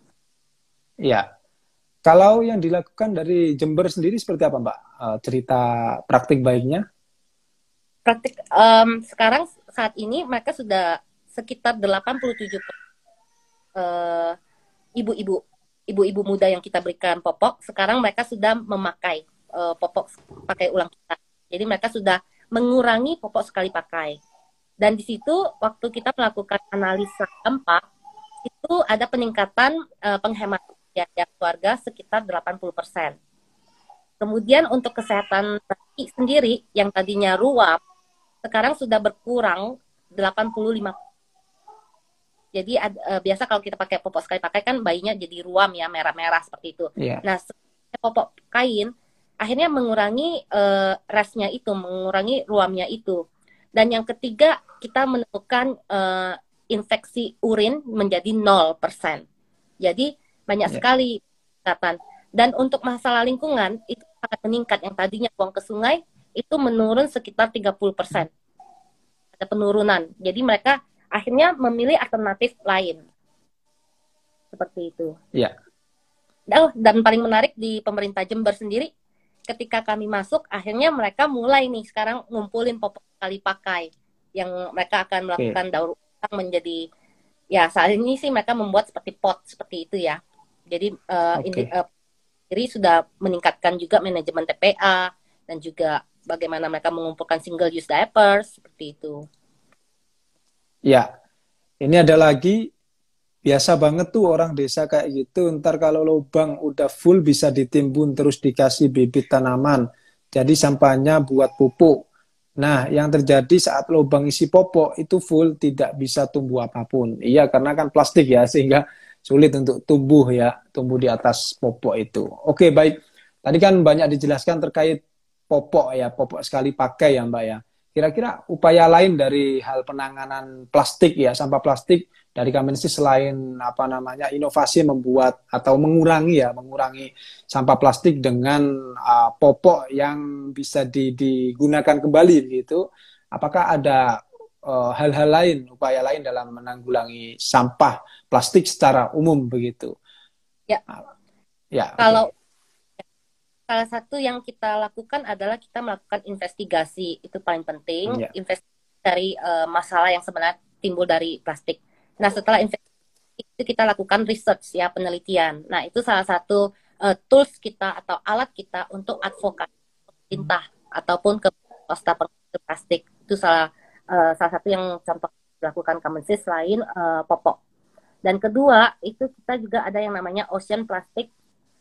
Speaker 2: Iya. Kalau yang dilakukan dari Jember sendiri seperti apa, Mbak? Uh, cerita praktik baiknya?
Speaker 1: Praktik um, sekarang saat ini mereka sudah sekitar delapan puluh tujuh uh, ibu-ibu ibu-ibu muda yang kita berikan popok, sekarang mereka sudah memakai uh, popok pakai ulang kita. Jadi mereka sudah mengurangi popok sekali pakai. Dan di situ waktu kita melakukan analisa dampak, itu ada peningkatan uh, penghematan biaya keluarga sekitar delapan puluh persen. Kemudian untuk kesehatan bayi sendiri yang tadinya ruam, sekarang sudah berkurang delapan puluh lima persen. Jadi uh, biasa kalau kita pakai popok sekali pakai kan bayinya jadi ruam ya, merah-merah seperti itu. Yeah. Nah, popok kain akhirnya mengurangi uh, rasnya itu, mengurangi ruamnya itu. Dan yang ketiga, kita menemukan uh, infeksi urin menjadi nol persen. Jadi banyak yeah. sekali peningkatan. Dan untuk masalah lingkungan itu sangat meningkat. Yang tadinya buang ke sungai itu menurun sekitar tiga puluh persen. Ada penurunan. Jadi mereka akhirnya memilih alternatif lain. Seperti itu.
Speaker 2: Iya.
Speaker 1: Yeah. Dan paling menarik di pemerintah Jember sendiri, ketika kami masuk, akhirnya mereka mulai nih sekarang ngumpulin popok sekali pakai. Yang mereka akan melakukan okay. daur ulang menjadi, ya saat ini sih mereka membuat seperti pot, seperti itu ya. Jadi uh, okay. ini, uh, ini sudah meningkatkan juga manajemen T P A, dan juga bagaimana mereka mengumpulkan single use diapers, seperti itu.
Speaker 2: Ya, ini ada lagi, biasa banget tuh orang desa kayak gitu, ntar kalau lubang udah full bisa ditimbun terus dikasih bibit tanaman. Jadi sampahnya buat pupuk. Nah, yang terjadi saat lubang isi popok itu full tidak bisa tumbuh apapun. Iya, karena kan plastik ya, sehingga sulit untuk tumbuh ya, tumbuh di atas popok itu. Oke, baik. Tadi kan banyak dijelaskan terkait popok ya, popok sekali pakai ya Mbak ya. Kira-kira upaya lain dari hal penanganan plastik ya, sampah plastik dari Kamensis selain apa namanya inovasi membuat atau mengurangi ya, mengurangi sampah plastik dengan uh, popok yang bisa di, digunakan kembali gitu. Apakah ada uh, hal-hal lain, upaya lain dalam menanggulangi sampah plastik secara umum begitu?
Speaker 1: Ya,
Speaker 2: Ya, oke.
Speaker 1: kalau salah satu yang kita lakukan adalah kita melakukan investigasi, itu paling penting,
Speaker 2: Ya,
Speaker 1: investigasi dari uh, masalah yang sebenarnya timbul dari plastik. Nah, setelah investigasi itu kita lakukan research ya, penelitian. Nah, itu salah satu uh, tools kita atau alat kita untuk advokasi pemerintah ataupun ke swasta penghasil plastik. Itu salah uh, salah satu yang contoh dilakukan Kemensis selain uh, popok. Dan kedua, itu kita juga ada yang namanya Ocean Plastic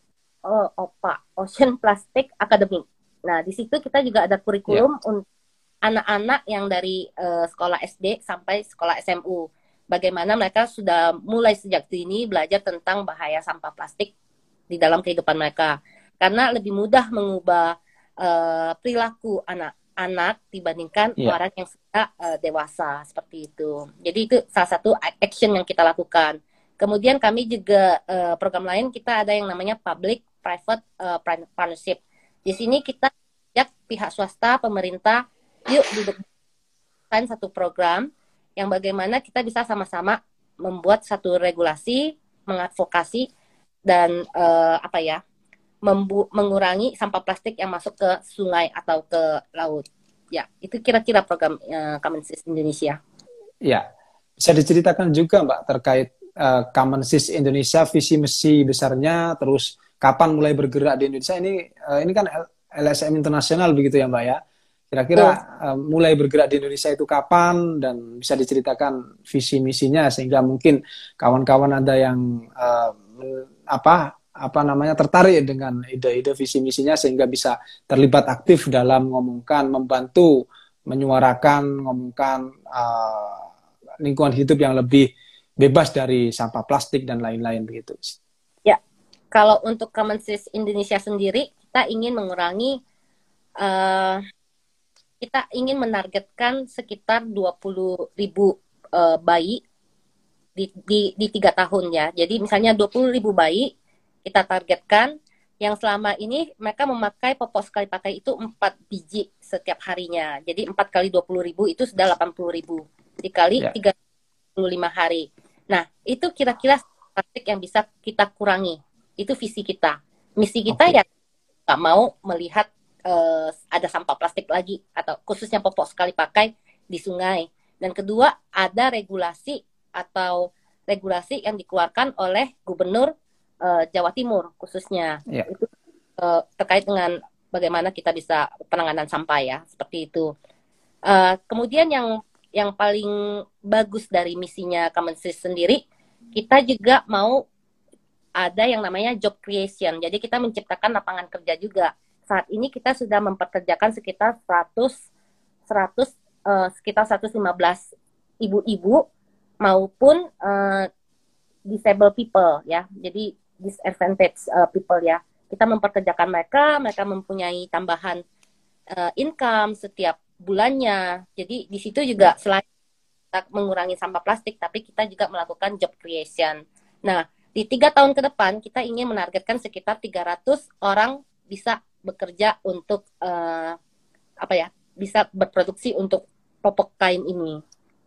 Speaker 1: oh, OPA, Ocean Plastic Academy. Nah, di situ kita juga ada kurikulum
Speaker 2: ya,
Speaker 1: untuk anak-anak yang dari uh, sekolah S D sampai sekolah S M U. Bagaimana mereka sudah mulai sejak dini belajar tentang bahaya sampah plastik di dalam kehidupan mereka. Karena lebih mudah mengubah uh, perilaku anak-anak dibandingkan
Speaker 2: ya,
Speaker 1: orang yang sudah uh, dewasa, seperti itu. Jadi itu salah satu action yang kita lakukan. Kemudian kami juga uh, program lain, kita ada yang namanya public private uh, partnership. Di sini kita ajak pihak swasta, pemerintah, yuk dudukkan satu program yang bagaimana kita bisa sama-sama membuat satu regulasi, mengadvokasi dan uh, apa ya, membu- mengurangi sampah plastik yang masuk ke sungai atau ke laut. Ya, itu kira-kira program uh, Kemensis Indonesia.
Speaker 2: ya. Bisa diceritakan juga Mbak terkait uh, Kemensis Indonesia, visi misi besarnya, terus kapan mulai bergerak di Indonesia? Ini uh, ini kan L S M internasional begitu ya Mbak ya. Kira-kira uh, mulai bergerak di Indonesia itu kapan dan bisa diceritakan visi misinya sehingga mungkin kawan-kawan ada yang uh, apa apa namanya tertarik dengan ide-ide visi misinya sehingga bisa terlibat aktif dalam ngomongkan, membantu menyuarakan, ngomongkan uh, lingkungan hidup yang lebih bebas dari sampah plastik dan lain-lain begitu.
Speaker 1: Ya, kalau untuk Kemensis Indonesia sendiri kita ingin mengurangi uh, kita ingin menargetkan sekitar dua puluh ribu uh, bayi di, di, di tiga tahun ya. Jadi misalnya dua puluh ribu bayi kita targetkan yang selama ini mereka memakai popok sekali pakai itu empat biji setiap harinya. Jadi empat kali dua puluh ribu itu sudah delapan puluh ribu. Dikali
Speaker 2: Ya.
Speaker 1: tiga puluh lima hari. Nah, itu kira-kira plastik yang bisa kita kurangi. Itu visi kita. Misi kita
Speaker 2: Oke.
Speaker 1: ya nggak mau melihat Uh, ada sampah plastik lagi atau khususnya popok sekali pakai di sungai. Dan kedua, ada regulasi atau regulasi yang dikeluarkan oleh Gubernur uh, Jawa Timur khususnya.
Speaker 2: Ya.
Speaker 1: Itu uh, terkait dengan bagaimana kita bisa penanganan sampah ya, seperti itu. Uh, kemudian yang yang paling bagus dari misinya Kemensis sendiri, kita juga mau ada yang namanya job creation. Jadi kita menciptakan lapangan kerja juga. Saat ini kita sudah memperkerjakan sekitar seratus, seratus uh, sekitar seratus lima belas ibu-ibu maupun uh, disabled people ya. Jadi disadvantaged uh, people ya. Kita memperkerjakan mereka, mereka mempunyai tambahan uh, income setiap bulannya. Jadi di situ juga selain kita mengurangi sampah plastik, tapi kita juga melakukan job creation. Nah, di tiga tahun ke depan kita ingin menargetkan sekitar tiga ratus orang bisa bekerja untuk uh, apa ya, bisa berproduksi untuk popok kain ini.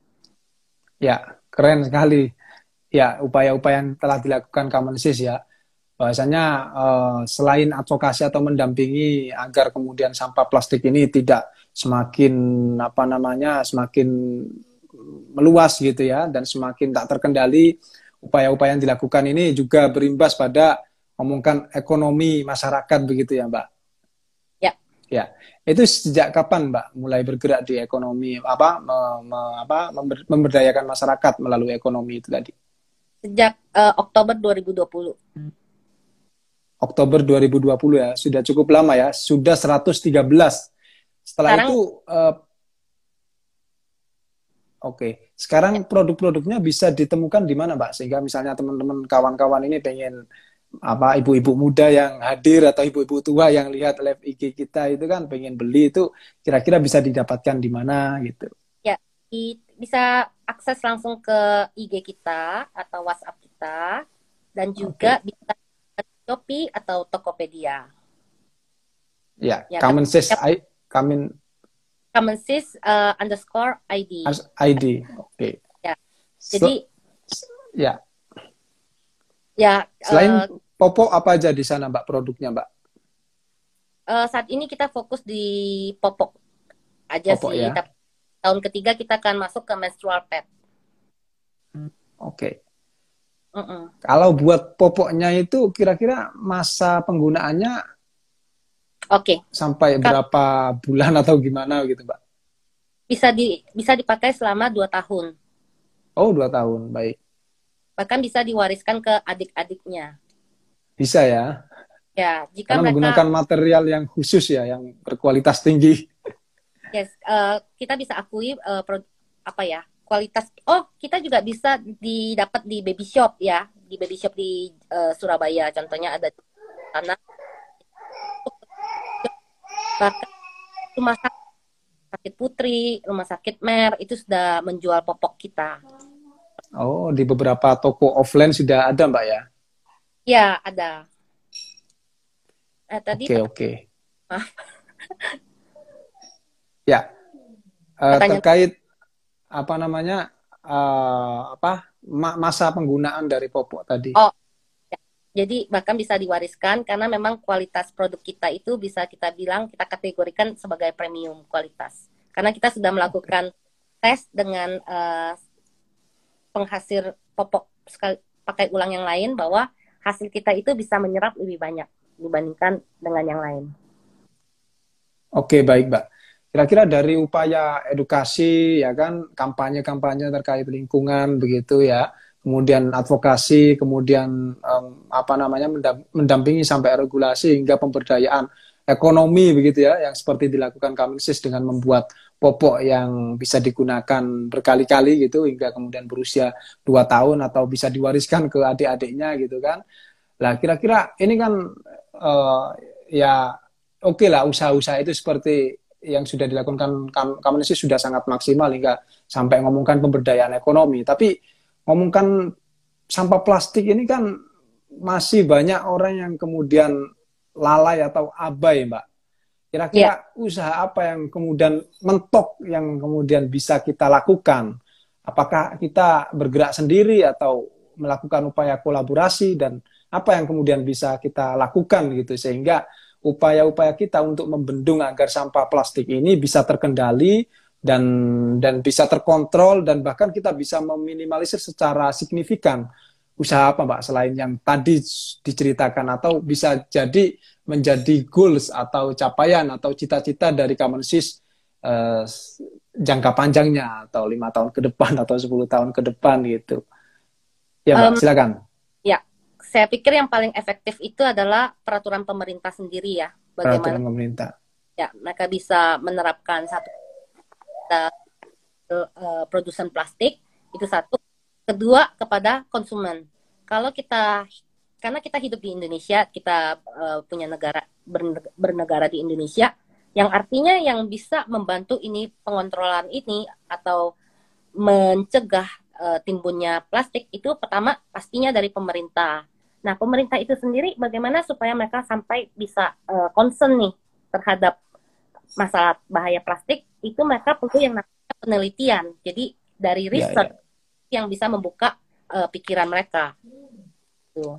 Speaker 2: Ya, keren sekali. Ya, upaya-upaya yang telah dilakukan Kemensis ya. Bahwasanya uh, selain advokasi atau mendampingi agar kemudian sampah plastik ini tidak semakin apa namanya, semakin meluas gitu ya dan semakin tak terkendali, upaya-upaya yang dilakukan ini juga berimbas pada ngomongkan ekonomi masyarakat begitu ya, Mbak.
Speaker 1: Ya,
Speaker 2: Ya, itu sejak kapan Mbak mulai bergerak di ekonomi apa me, me- apa member- memberdayakan masyarakat melalui ekonomi itu tadi?
Speaker 1: Sejak uh, Oktober dua ribu dua puluh.
Speaker 2: Oktober dua ribu dua puluh ya, sudah cukup lama ya, sudah seratus tiga belas. Setelah
Speaker 1: Sekarang
Speaker 2: itu eh, oke, okay.
Speaker 1: ya,
Speaker 2: Sekarang produk-produknya bisa ditemukan di mana Mbak? Sehingga misalnya teman-teman kawan-kawan ini pengen apa ibu-ibu muda yang hadir atau ibu-ibu tua yang lihat live I G kita itu kan pengen beli itu kira-kira bisa didapatkan di mana gitu.
Speaker 1: ya di- bisa akses langsung ke I G kita atau WhatsApp kita, dan
Speaker 2: Oke.
Speaker 1: juga bisa ke Shopee atau Tokopedia.
Speaker 2: Ya,
Speaker 1: Ya, tapi
Speaker 2: Common Sense
Speaker 1: ya,
Speaker 2: I Common
Speaker 1: Kamensis uh, underscore I D.
Speaker 2: as I D. Oke.
Speaker 1: Ya,
Speaker 2: So,
Speaker 1: jadi
Speaker 2: ya,
Speaker 1: ya
Speaker 2: selain
Speaker 1: uh,
Speaker 2: popok apa aja di sana Mbak produknya Mbak?
Speaker 1: uh, saat ini kita fokus di popok aja
Speaker 2: Popok
Speaker 1: sih,
Speaker 2: ya.
Speaker 1: tapi tahun ketiga kita akan masuk ke menstrual pad.
Speaker 2: Oke.
Speaker 1: Mm-mm.
Speaker 2: Kalau buat popoknya itu kira-kira masa penggunaannya
Speaker 1: Oke,
Speaker 2: sampai
Speaker 1: Ka-
Speaker 2: berapa bulan atau gimana gitu, Mbak?
Speaker 1: bisa di bisa dipakai selama dua tahun,
Speaker 2: Oh, dua tahun, baik.
Speaker 1: bahkan bisa diwariskan ke adik-adiknya.
Speaker 2: Bisa ya,
Speaker 1: Ya, jika
Speaker 2: karena
Speaker 1: mereka
Speaker 2: menggunakan material yang khusus ya, yang berkualitas tinggi.
Speaker 1: yes, uh, kita bisa akui uh, pro- apa ya kualitas. Oh, kita juga bisa didapat di baby shop ya, di baby shop di uh, Surabaya. Contohnya ada di sana. Bahkan rumah sakit Sakit Putri, Rumah Sakit Mer itu sudah menjual popok kita.
Speaker 2: Oh, di beberapa toko offline sudah ada, Mbak ya?
Speaker 1: Ya, ada. Eh, tadi
Speaker 2: Oke, oke.
Speaker 1: maaf,
Speaker 2: Ya, eh,
Speaker 1: pertanyaan.
Speaker 2: terkait apa namanya, eh, apa ma- masa penggunaan dari popok tadi.
Speaker 1: Oh, ya. Jadi bahkan bisa diwariskan karena memang kualitas produk kita itu bisa kita bilang kita kategorikan sebagai premium kualitas. Karena kita sudah
Speaker 2: Oke.
Speaker 1: melakukan tes dengan uh, penghasil popok sekali pakai ulang yang lain bahwa hasil kita itu bisa menyerap lebih banyak dibandingkan dengan yang lain.
Speaker 2: Oke, baik, Mbak. Kira-kira dari upaya edukasi, ya kan, kampanye-kampanye terkait lingkungan, begitu ya, kemudian advokasi, kemudian em, apa namanya, mendam- mendampingi sampai regulasi hingga pemberdayaan ekonomi, begitu ya, yang seperti dilakukan Kamensis dengan membuat popok yang bisa digunakan berkali-kali gitu, hingga kemudian berusia dua tahun atau bisa diwariskan ke adik-adiknya gitu kan. Lah, kira-kira ini kan eh, ya oke okay lah usaha-usaha itu seperti yang sudah dilakukan Kamensis sudah sangat maksimal hingga sampai ngomongkan pemberdayaan ekonomi. Tapi ngomongkan sampah plastik ini kan masih banyak orang yang kemudian lalai atau abai, Mbak.
Speaker 1: Ya,
Speaker 2: Kira-kira usaha apa yang kemudian mentok yang kemudian bisa kita lakukan? Apakah kita bergerak sendiri atau melakukan upaya kolaborasi dan apa yang kemudian bisa kita lakukan gitu sehingga upaya-upaya kita untuk membendung agar sampah plastik ini bisa terkendali dan dan bisa terkontrol dan bahkan kita bisa meminimalisir secara signifikan. Usaha apa Mbak selain yang tadi diceritakan atau bisa jadi menjadi goals atau capaian atau cita-cita dari Kamensis eh, jangka panjangnya atau lima tahun ke depan atau sepuluh tahun ke depan gitu. Ya Mbak,
Speaker 1: um,
Speaker 2: silakan.
Speaker 1: ya. Saya pikir yang paling efektif itu adalah peraturan pemerintah sendiri ya. Bagaimana
Speaker 2: Peraturan pemerintah.
Speaker 1: ya mereka bisa menerapkan satu uh, produsen plastik itu satu. Kedua kepada konsumen. Kalau kita karena kita hidup di Indonesia, kita uh, punya negara bernegara di Indonesia, yang artinya yang bisa membantu ini pengontrolan ini atau mencegah uh, timbulnya plastik itu pertama pastinya dari pemerintah. Nah, pemerintah itu sendiri bagaimana supaya mereka sampai bisa uh, concern nih terhadap masalah bahaya plastik, itu mereka perlu yang namanya penelitian. Jadi dari
Speaker 2: Ya, ya.
Speaker 1: research yang bisa membuka uh, pikiran mereka. Tuh.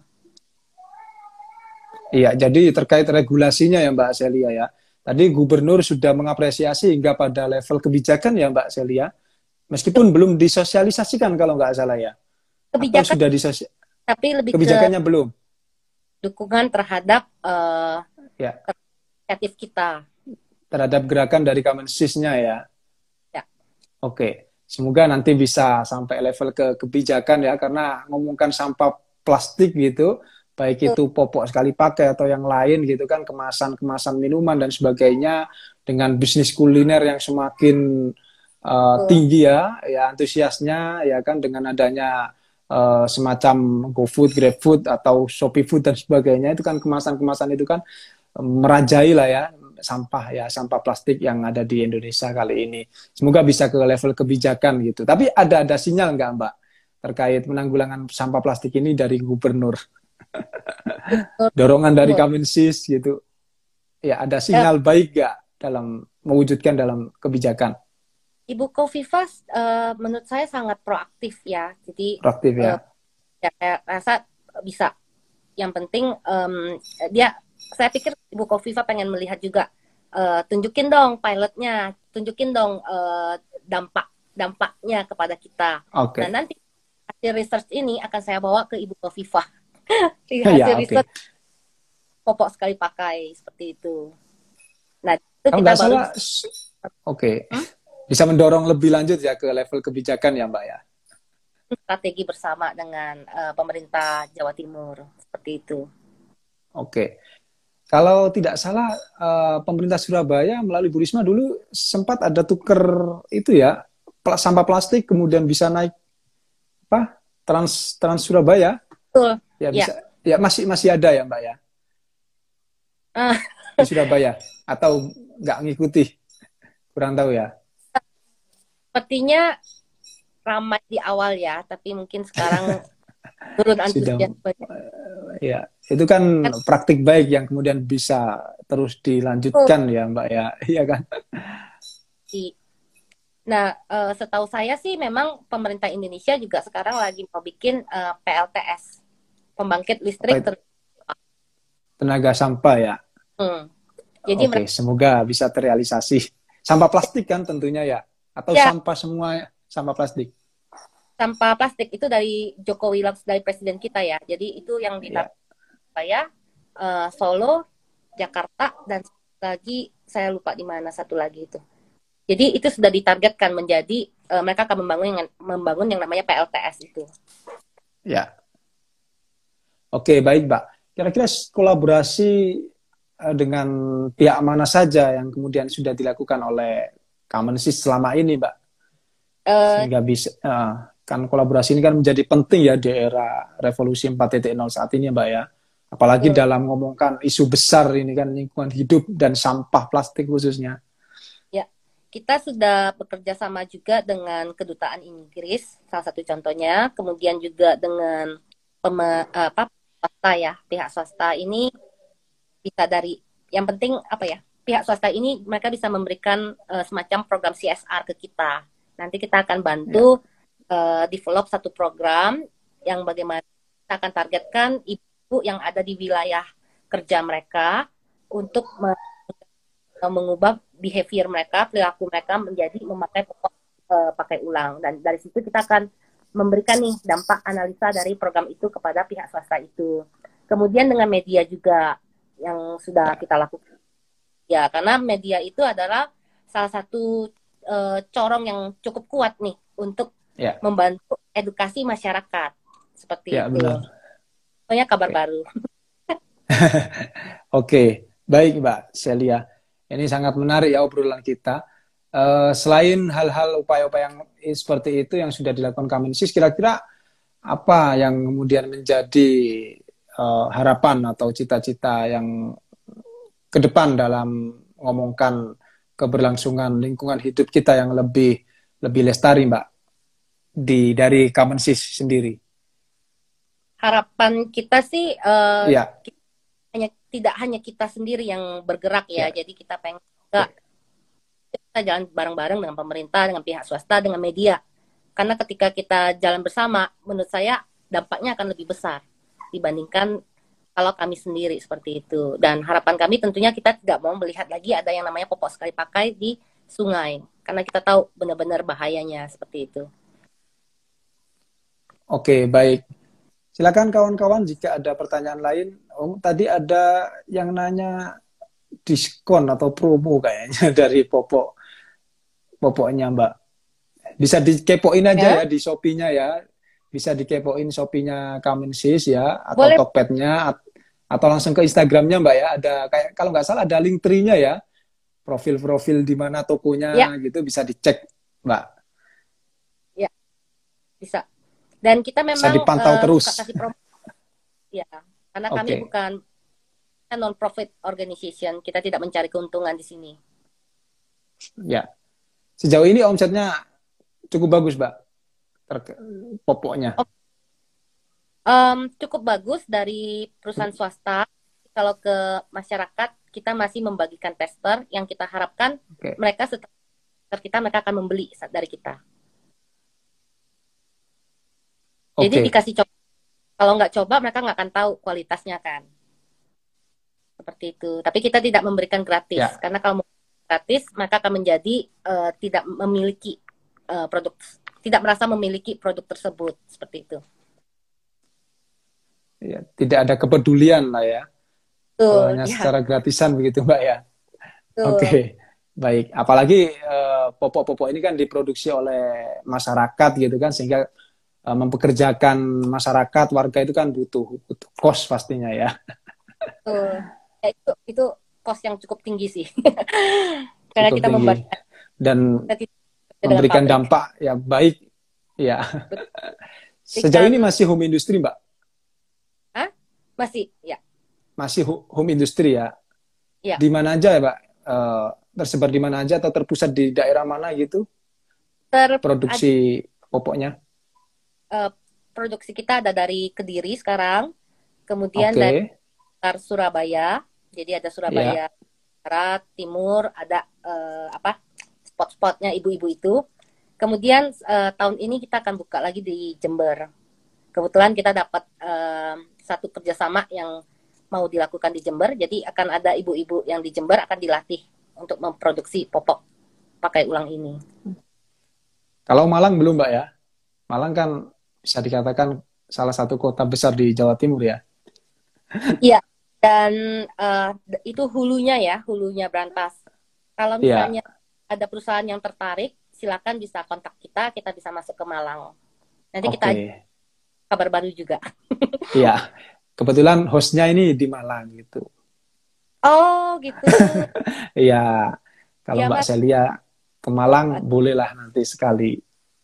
Speaker 2: Iya, jadi terkait regulasinya ya Mbak Celia ya. Tadi gubernur sudah mengapresiasi hingga pada level kebijakan ya Mbak Celia. Meskipun belum disosialisasikan kalau nggak salah ya. Atau
Speaker 1: Kebijakan
Speaker 2: sudah disosialisasikan?
Speaker 1: tapi lebih ke
Speaker 2: Kebijakannya belum?
Speaker 1: dukungan terhadap uh,
Speaker 2: Ya.
Speaker 1: kreatif kita.
Speaker 2: terhadap gerakan dari Kemensis-nya ya.
Speaker 1: Ya.
Speaker 2: Oke, semoga nanti bisa sampai level ke kebijakan ya, karena ngomongkan sampah plastik gitu, baik itu popok sekali pakai atau yang lain gitu kan, kemasan-kemasan minuman dan sebagainya, dengan bisnis kuliner yang semakin uh, tinggi ya, ya antusiasnya ya kan, dengan adanya uh, semacam GoFood, GrabFood atau Shopee Food dan sebagainya, itu kan kemasan-kemasan itu kan merajai lah ya sampah ya sampah plastik yang ada di Indonesia kali ini. Semoga bisa ke level kebijakan gitu. Tapi ada ada sinyal nggak Mbak terkait penanggulangan sampah plastik ini dari gubernur? Dorongan dari Kemensis gitu. Ya ada sinyal baik nggak dalam mewujudkan dalam kebijakan?
Speaker 1: Ibu Kofifa uh, menurut saya sangat proaktif ya. Jadi
Speaker 2: proaktif ya.
Speaker 1: Uh, ya saya rasa bisa. Yang penting um, dia saya pikir Ibu Kofifa pengen melihat juga, uh, tunjukin dong pilotnya, tunjukin dong uh, dampak dampaknya kepada kita.
Speaker 2: Okay.
Speaker 1: Nah nanti hasil research ini akan saya bawa ke Ibu Kofifa. hasil ya, research okay. popok sekali pakai seperti itu. Nah itu
Speaker 2: kalau
Speaker 1: kita baru.
Speaker 2: Salah, oke. Okay. Hmm? Bisa mendorong lebih lanjut ya ke level kebijakan ya Mbak ya.
Speaker 1: Strategi bersama dengan uh, pemerintah Jawa Timur seperti itu.
Speaker 2: Oke, kalau tidak salah uh, pemerintah Surabaya melalui Bu Risma dulu sempat ada tuker itu ya, sampah plastik kemudian bisa naik apa trans trans Surabaya.
Speaker 1: Betul.
Speaker 2: Ya bisa, ya, ya masih masih ada ya Mbak ya uh. di Surabaya atau nggak ngikuti, kurang tahu ya.
Speaker 1: Sepertinya ramai di awal ya, tapi mungkin sekarang turun antusias.
Speaker 2: Ya, itu kan praktik baik yang kemudian bisa terus dilanjutkan oh. ya Mbak ya, iya kan?
Speaker 1: Nah, uh, setahu saya sih memang pemerintah Indonesia juga sekarang lagi mau bikin uh, P L T S, pembangkit listrik ter
Speaker 2: tenaga sampah ya.
Speaker 1: Hmm.
Speaker 2: Jadi Oke, mereka... semoga bisa terrealisasi. Sampah plastik kan tentunya ya, atau ya. sampah semua sampah plastik.
Speaker 1: Sampah plastik itu dari Jokowi langsung dari presiden kita ya. Jadi itu yang ditarget saya yeah. uh, Solo, Jakarta, dan lagi saya lupa di mana satu lagi itu. Jadi itu sudah ditargetkan menjadi uh, mereka akan membangun yang membangun yang namanya P L T S itu.
Speaker 2: Ya. Oke, baik, Mbak. Kira-kira kolaborasi uh, dengan pihak mana saja yang kemudian sudah dilakukan oleh Kemensis selama ini, Mbak? Uh, Sehingga bisa uh, kan kolaborasi ini kan menjadi penting ya di era revolusi empat titik nol saat ini ya Mbak ya. Apalagi hmm. dalam ngomongkan isu besar ini kan lingkungan hidup dan sampah plastik khususnya.
Speaker 1: Ya, kita sudah bekerja sama juga dengan Kedutaan Inggris, salah satu contohnya. Kemudian juga dengan pema, apa, swasta ya, pihak swasta ini bisa dari, yang penting apa ya, pihak swasta ini mereka bisa memberikan uh, semacam program C S R ke kita. Nanti kita akan bantu ya. Uh, develop satu program yang bagaimana kita akan targetkan ibu yang ada di wilayah kerja mereka untuk me mengubah behavior mereka, perilaku mereka menjadi memakai popok uh, pakai ulang, dan dari situ kita akan memberikan nih dampak analisa dari program itu kepada pihak swasta itu. Kemudian dengan media juga yang sudah kita lakukan ya, karena media itu adalah salah satu uh, corong yang cukup kuat nih untuk ya. membantu edukasi masyarakat seperti
Speaker 2: ya,
Speaker 1: itu. Pokoknya kabar Oke. baru.
Speaker 2: Oke, baik Mbak Celia. Ini sangat menarik ya obrolan kita. Uh, selain hal-hal upaya-upaya yang seperti itu yang sudah dilakukan Kemensis, kira-kira apa yang kemudian menjadi uh, harapan atau cita-cita yang ke depan dalam ngomongkan keberlangsungan lingkungan hidup kita yang lebih lebih lestari, Mbak? Di dari Kemensis sendiri.
Speaker 1: Harapan kita sih uh,
Speaker 2: ya.
Speaker 1: kita, hanya tidak hanya kita sendiri yang bergerak ya. ya. Jadi kita pengen juga ya. kita jalan bareng-bareng dengan pemerintah, dengan pihak swasta, dengan media. Karena ketika kita jalan bersama, menurut saya dampaknya akan lebih besar dibandingkan kalau kami sendiri seperti itu. Dan harapan kami tentunya kita tidak mau melihat lagi ada yang namanya popok sekali pakai di sungai. Karena kita tahu benar-benar bahayanya seperti itu.
Speaker 2: Oke, baik. Silakan kawan-kawan jika ada pertanyaan lain. Oh, tadi ada yang nanya diskon atau promo kayaknya dari popok popoknya Mbak. Bisa dikepoin aja ya,
Speaker 1: Ya,
Speaker 2: di Shopee-nya ya. Bisa dikepoin Shopee-nya Kamensis ya, atau
Speaker 1: boleh.
Speaker 2: Tokped-nya, atau langsung ke Instagram-nya Mbak ya. Ada kayak kalau nggak salah ada link tree-nya ya. Profil-profil di mana
Speaker 1: Ya,
Speaker 2: tokonya gitu bisa dicek Mbak.
Speaker 1: ya, bisa. Dan kita
Speaker 2: Bisa
Speaker 1: memang
Speaker 2: dipantau
Speaker 1: uh, suka
Speaker 2: terus.
Speaker 1: kasih promo ya, karena kami
Speaker 2: Oke.
Speaker 1: bukan non-profit organization, kita tidak mencari keuntungan di sini.
Speaker 2: Ya. Sejauh ini omsetnya cukup bagus, Mbak. Ter- popoknya.
Speaker 1: Oh, um, cukup bagus dari perusahaan swasta. Kalau ke masyarakat, kita masih membagikan tester yang kita harapkan
Speaker 2: Oke.
Speaker 1: mereka setelah tester kita, mereka akan membeli dari kita. Jadi
Speaker 2: Oke.
Speaker 1: dikasih coba. Kalau nggak coba, mereka nggak akan tahu kualitasnya kan. Seperti itu. Tapi kita tidak memberikan gratis.
Speaker 2: Ya.
Speaker 1: Karena kalau gratis, maka akan menjadi uh, tidak memiliki uh, produk, tidak merasa memiliki produk tersebut. Seperti itu.
Speaker 2: Ya, tidak ada kepedulian lah ya. Kalau
Speaker 1: Betul,
Speaker 2: hanya
Speaker 1: ya.
Speaker 2: secara gratisan begitu, Mbak ya.
Speaker 1: Betul.
Speaker 2: Oke. Baik. Apalagi uh, popok-popok ini kan diproduksi oleh masyarakat gitu kan, sehingga uh, mempekerjakan masyarakat, warga itu kan butuh, butuh kos pastinya ya.
Speaker 1: Betul. Ya, itu itu kos yang cukup tinggi sih. Karena
Speaker 2: Cukup
Speaker 1: kita
Speaker 2: tinggi.
Speaker 1: membuat
Speaker 2: Dan
Speaker 1: dengan
Speaker 2: memberikan
Speaker 1: pabrik.
Speaker 2: dampak ya baik. Ya. Sejauh
Speaker 1: Berikan,
Speaker 2: ini masih home industry, Mbak?
Speaker 1: Hah? Masih, ya.
Speaker 2: Masih home industry ya?
Speaker 1: Ya.
Speaker 2: Di mana aja ya, Pak? Uh, tersebar di mana aja atau terpusat di daerah mana gitu?
Speaker 1: Ter
Speaker 2: Produksi popoknya?
Speaker 1: uh, produksi kita ada dari Kediri sekarang, kemudian
Speaker 2: Oke.
Speaker 1: dari Surabaya. Jadi ada Surabaya
Speaker 2: Ya.
Speaker 1: Barat, Timur, ada uh, apa spot-spotnya ibu-ibu itu. Kemudian uh, tahun ini kita akan buka lagi di Jember. Kebetulan kita dapat uh, satu kerjasama yang mau dilakukan di Jember, jadi akan ada ibu-ibu yang di Jember akan dilatih untuk memproduksi popok pakai ulang ini.
Speaker 2: Kalau Malang belum, Mbak ya? Malang kan bisa dikatakan salah satu kota besar di Jawa Timur ya?
Speaker 1: Iya, dan uh, itu hulunya ya, hulunya Brantas. Kalau misalnya ya. ada perusahaan yang tertarik, silakan bisa kontak kita, kita bisa masuk ke Malang. Nanti kita
Speaker 2: Oke.
Speaker 1: kabar baru juga.
Speaker 2: Iya. Kebetulan hostnya ini di Malang gitu.
Speaker 1: Oh gitu.
Speaker 2: Iya. Kalau
Speaker 1: ya,
Speaker 2: Mbak
Speaker 1: Mas.
Speaker 2: Celia ke Malang, bolehlah nanti sekali.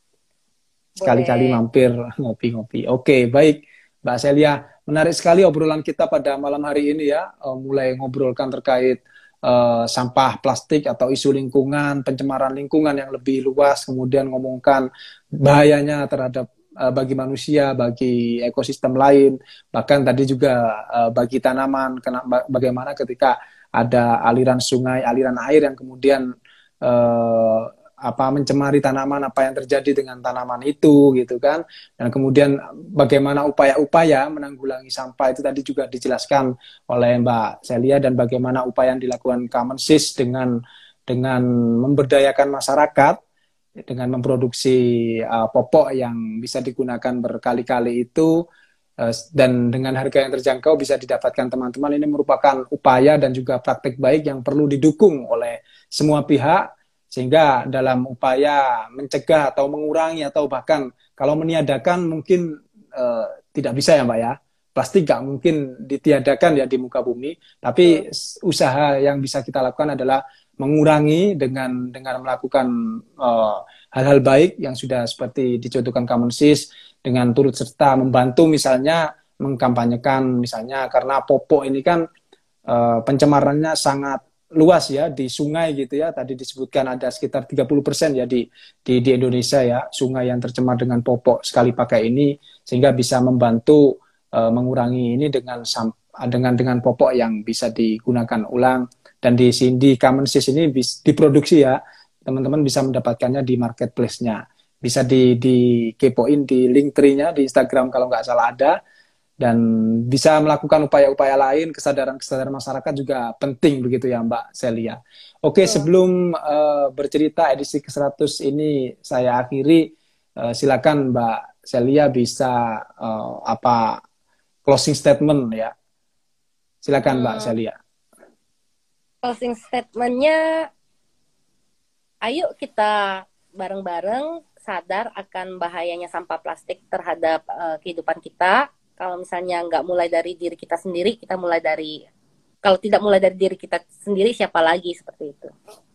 Speaker 2: Sekali-kali mampir ngopi-ngopi. Oke, baik. Mbak Celia, menarik sekali obrolan kita pada malam hari ini ya. Uh, mulai ngobrolkan terkait uh, sampah plastik atau isu lingkungan, pencemaran lingkungan yang lebih luas, kemudian ngomongkan bahayanya terhadap bagi manusia, bagi ekosistem lain, bahkan tadi juga uh, bagi tanaman, kena, bagaimana ketika ada aliran sungai, aliran air yang kemudian uh, apa mencemari tanaman, apa yang terjadi dengan tanaman itu, gitu kan, dan kemudian bagaimana upaya-upaya menanggulangi sampah itu tadi juga dijelaskan oleh Mbak Celia, dan bagaimana upaya yang dilakukan Kamensis dengan dengan memberdayakan masyarakat dengan memproduksi uh, popok yang bisa digunakan berkali-kali itu uh, dan dengan harga yang terjangkau bisa didapatkan teman-teman. Ini merupakan upaya dan juga praktik baik yang perlu didukung oleh semua pihak, sehingga dalam upaya mencegah atau mengurangi atau bahkan kalau meniadakan mungkin uh, tidak bisa ya Mbak ya, plastik nggak mungkin ditiadakan ya di muka bumi, tapi usaha yang bisa kita lakukan adalah mengurangi dengan dengan melakukan uh, hal-hal baik yang sudah seperti dicontohkan Kamensis, dengan turut serta membantu misalnya mengkampanyekan misalnya, karena popok ini kan uh, pencemarannya sangat luas ya di sungai gitu ya, tadi disebutkan ada sekitar tiga puluh persen ya di, di di Indonesia ya sungai yang tercemar dengan popok sekali pakai ini, sehingga bisa membantu uh, mengurangi ini dengan dengan dengan popok yang bisa digunakan ulang. Dan di di Kamensis ini diproduksi ya, teman-teman bisa mendapatkannya di marketplace-nya. Bisa di, di kepoin di link tree-nya di Instagram kalau nggak salah ada. Dan bisa melakukan upaya-upaya lain, kesadaran-kesadaran masyarakat juga penting begitu ya Mbak Celia. Oke, sebelum uh, bercerita edisi ke seratus ini saya akhiri, uh, silakan Mbak Celia bisa uh, apa closing statement ya. Silakan hmm. Mbak Celia.
Speaker 1: Closing statementnya, ayo kita bareng-bareng sadar akan bahayanya sampah plastik terhadap uh, kehidupan kita. Kalau misalnya nggak mulai dari diri kita sendiri, kita mulai dari, kalau tidak mulai dari diri kita sendiri, siapa lagi, seperti itu.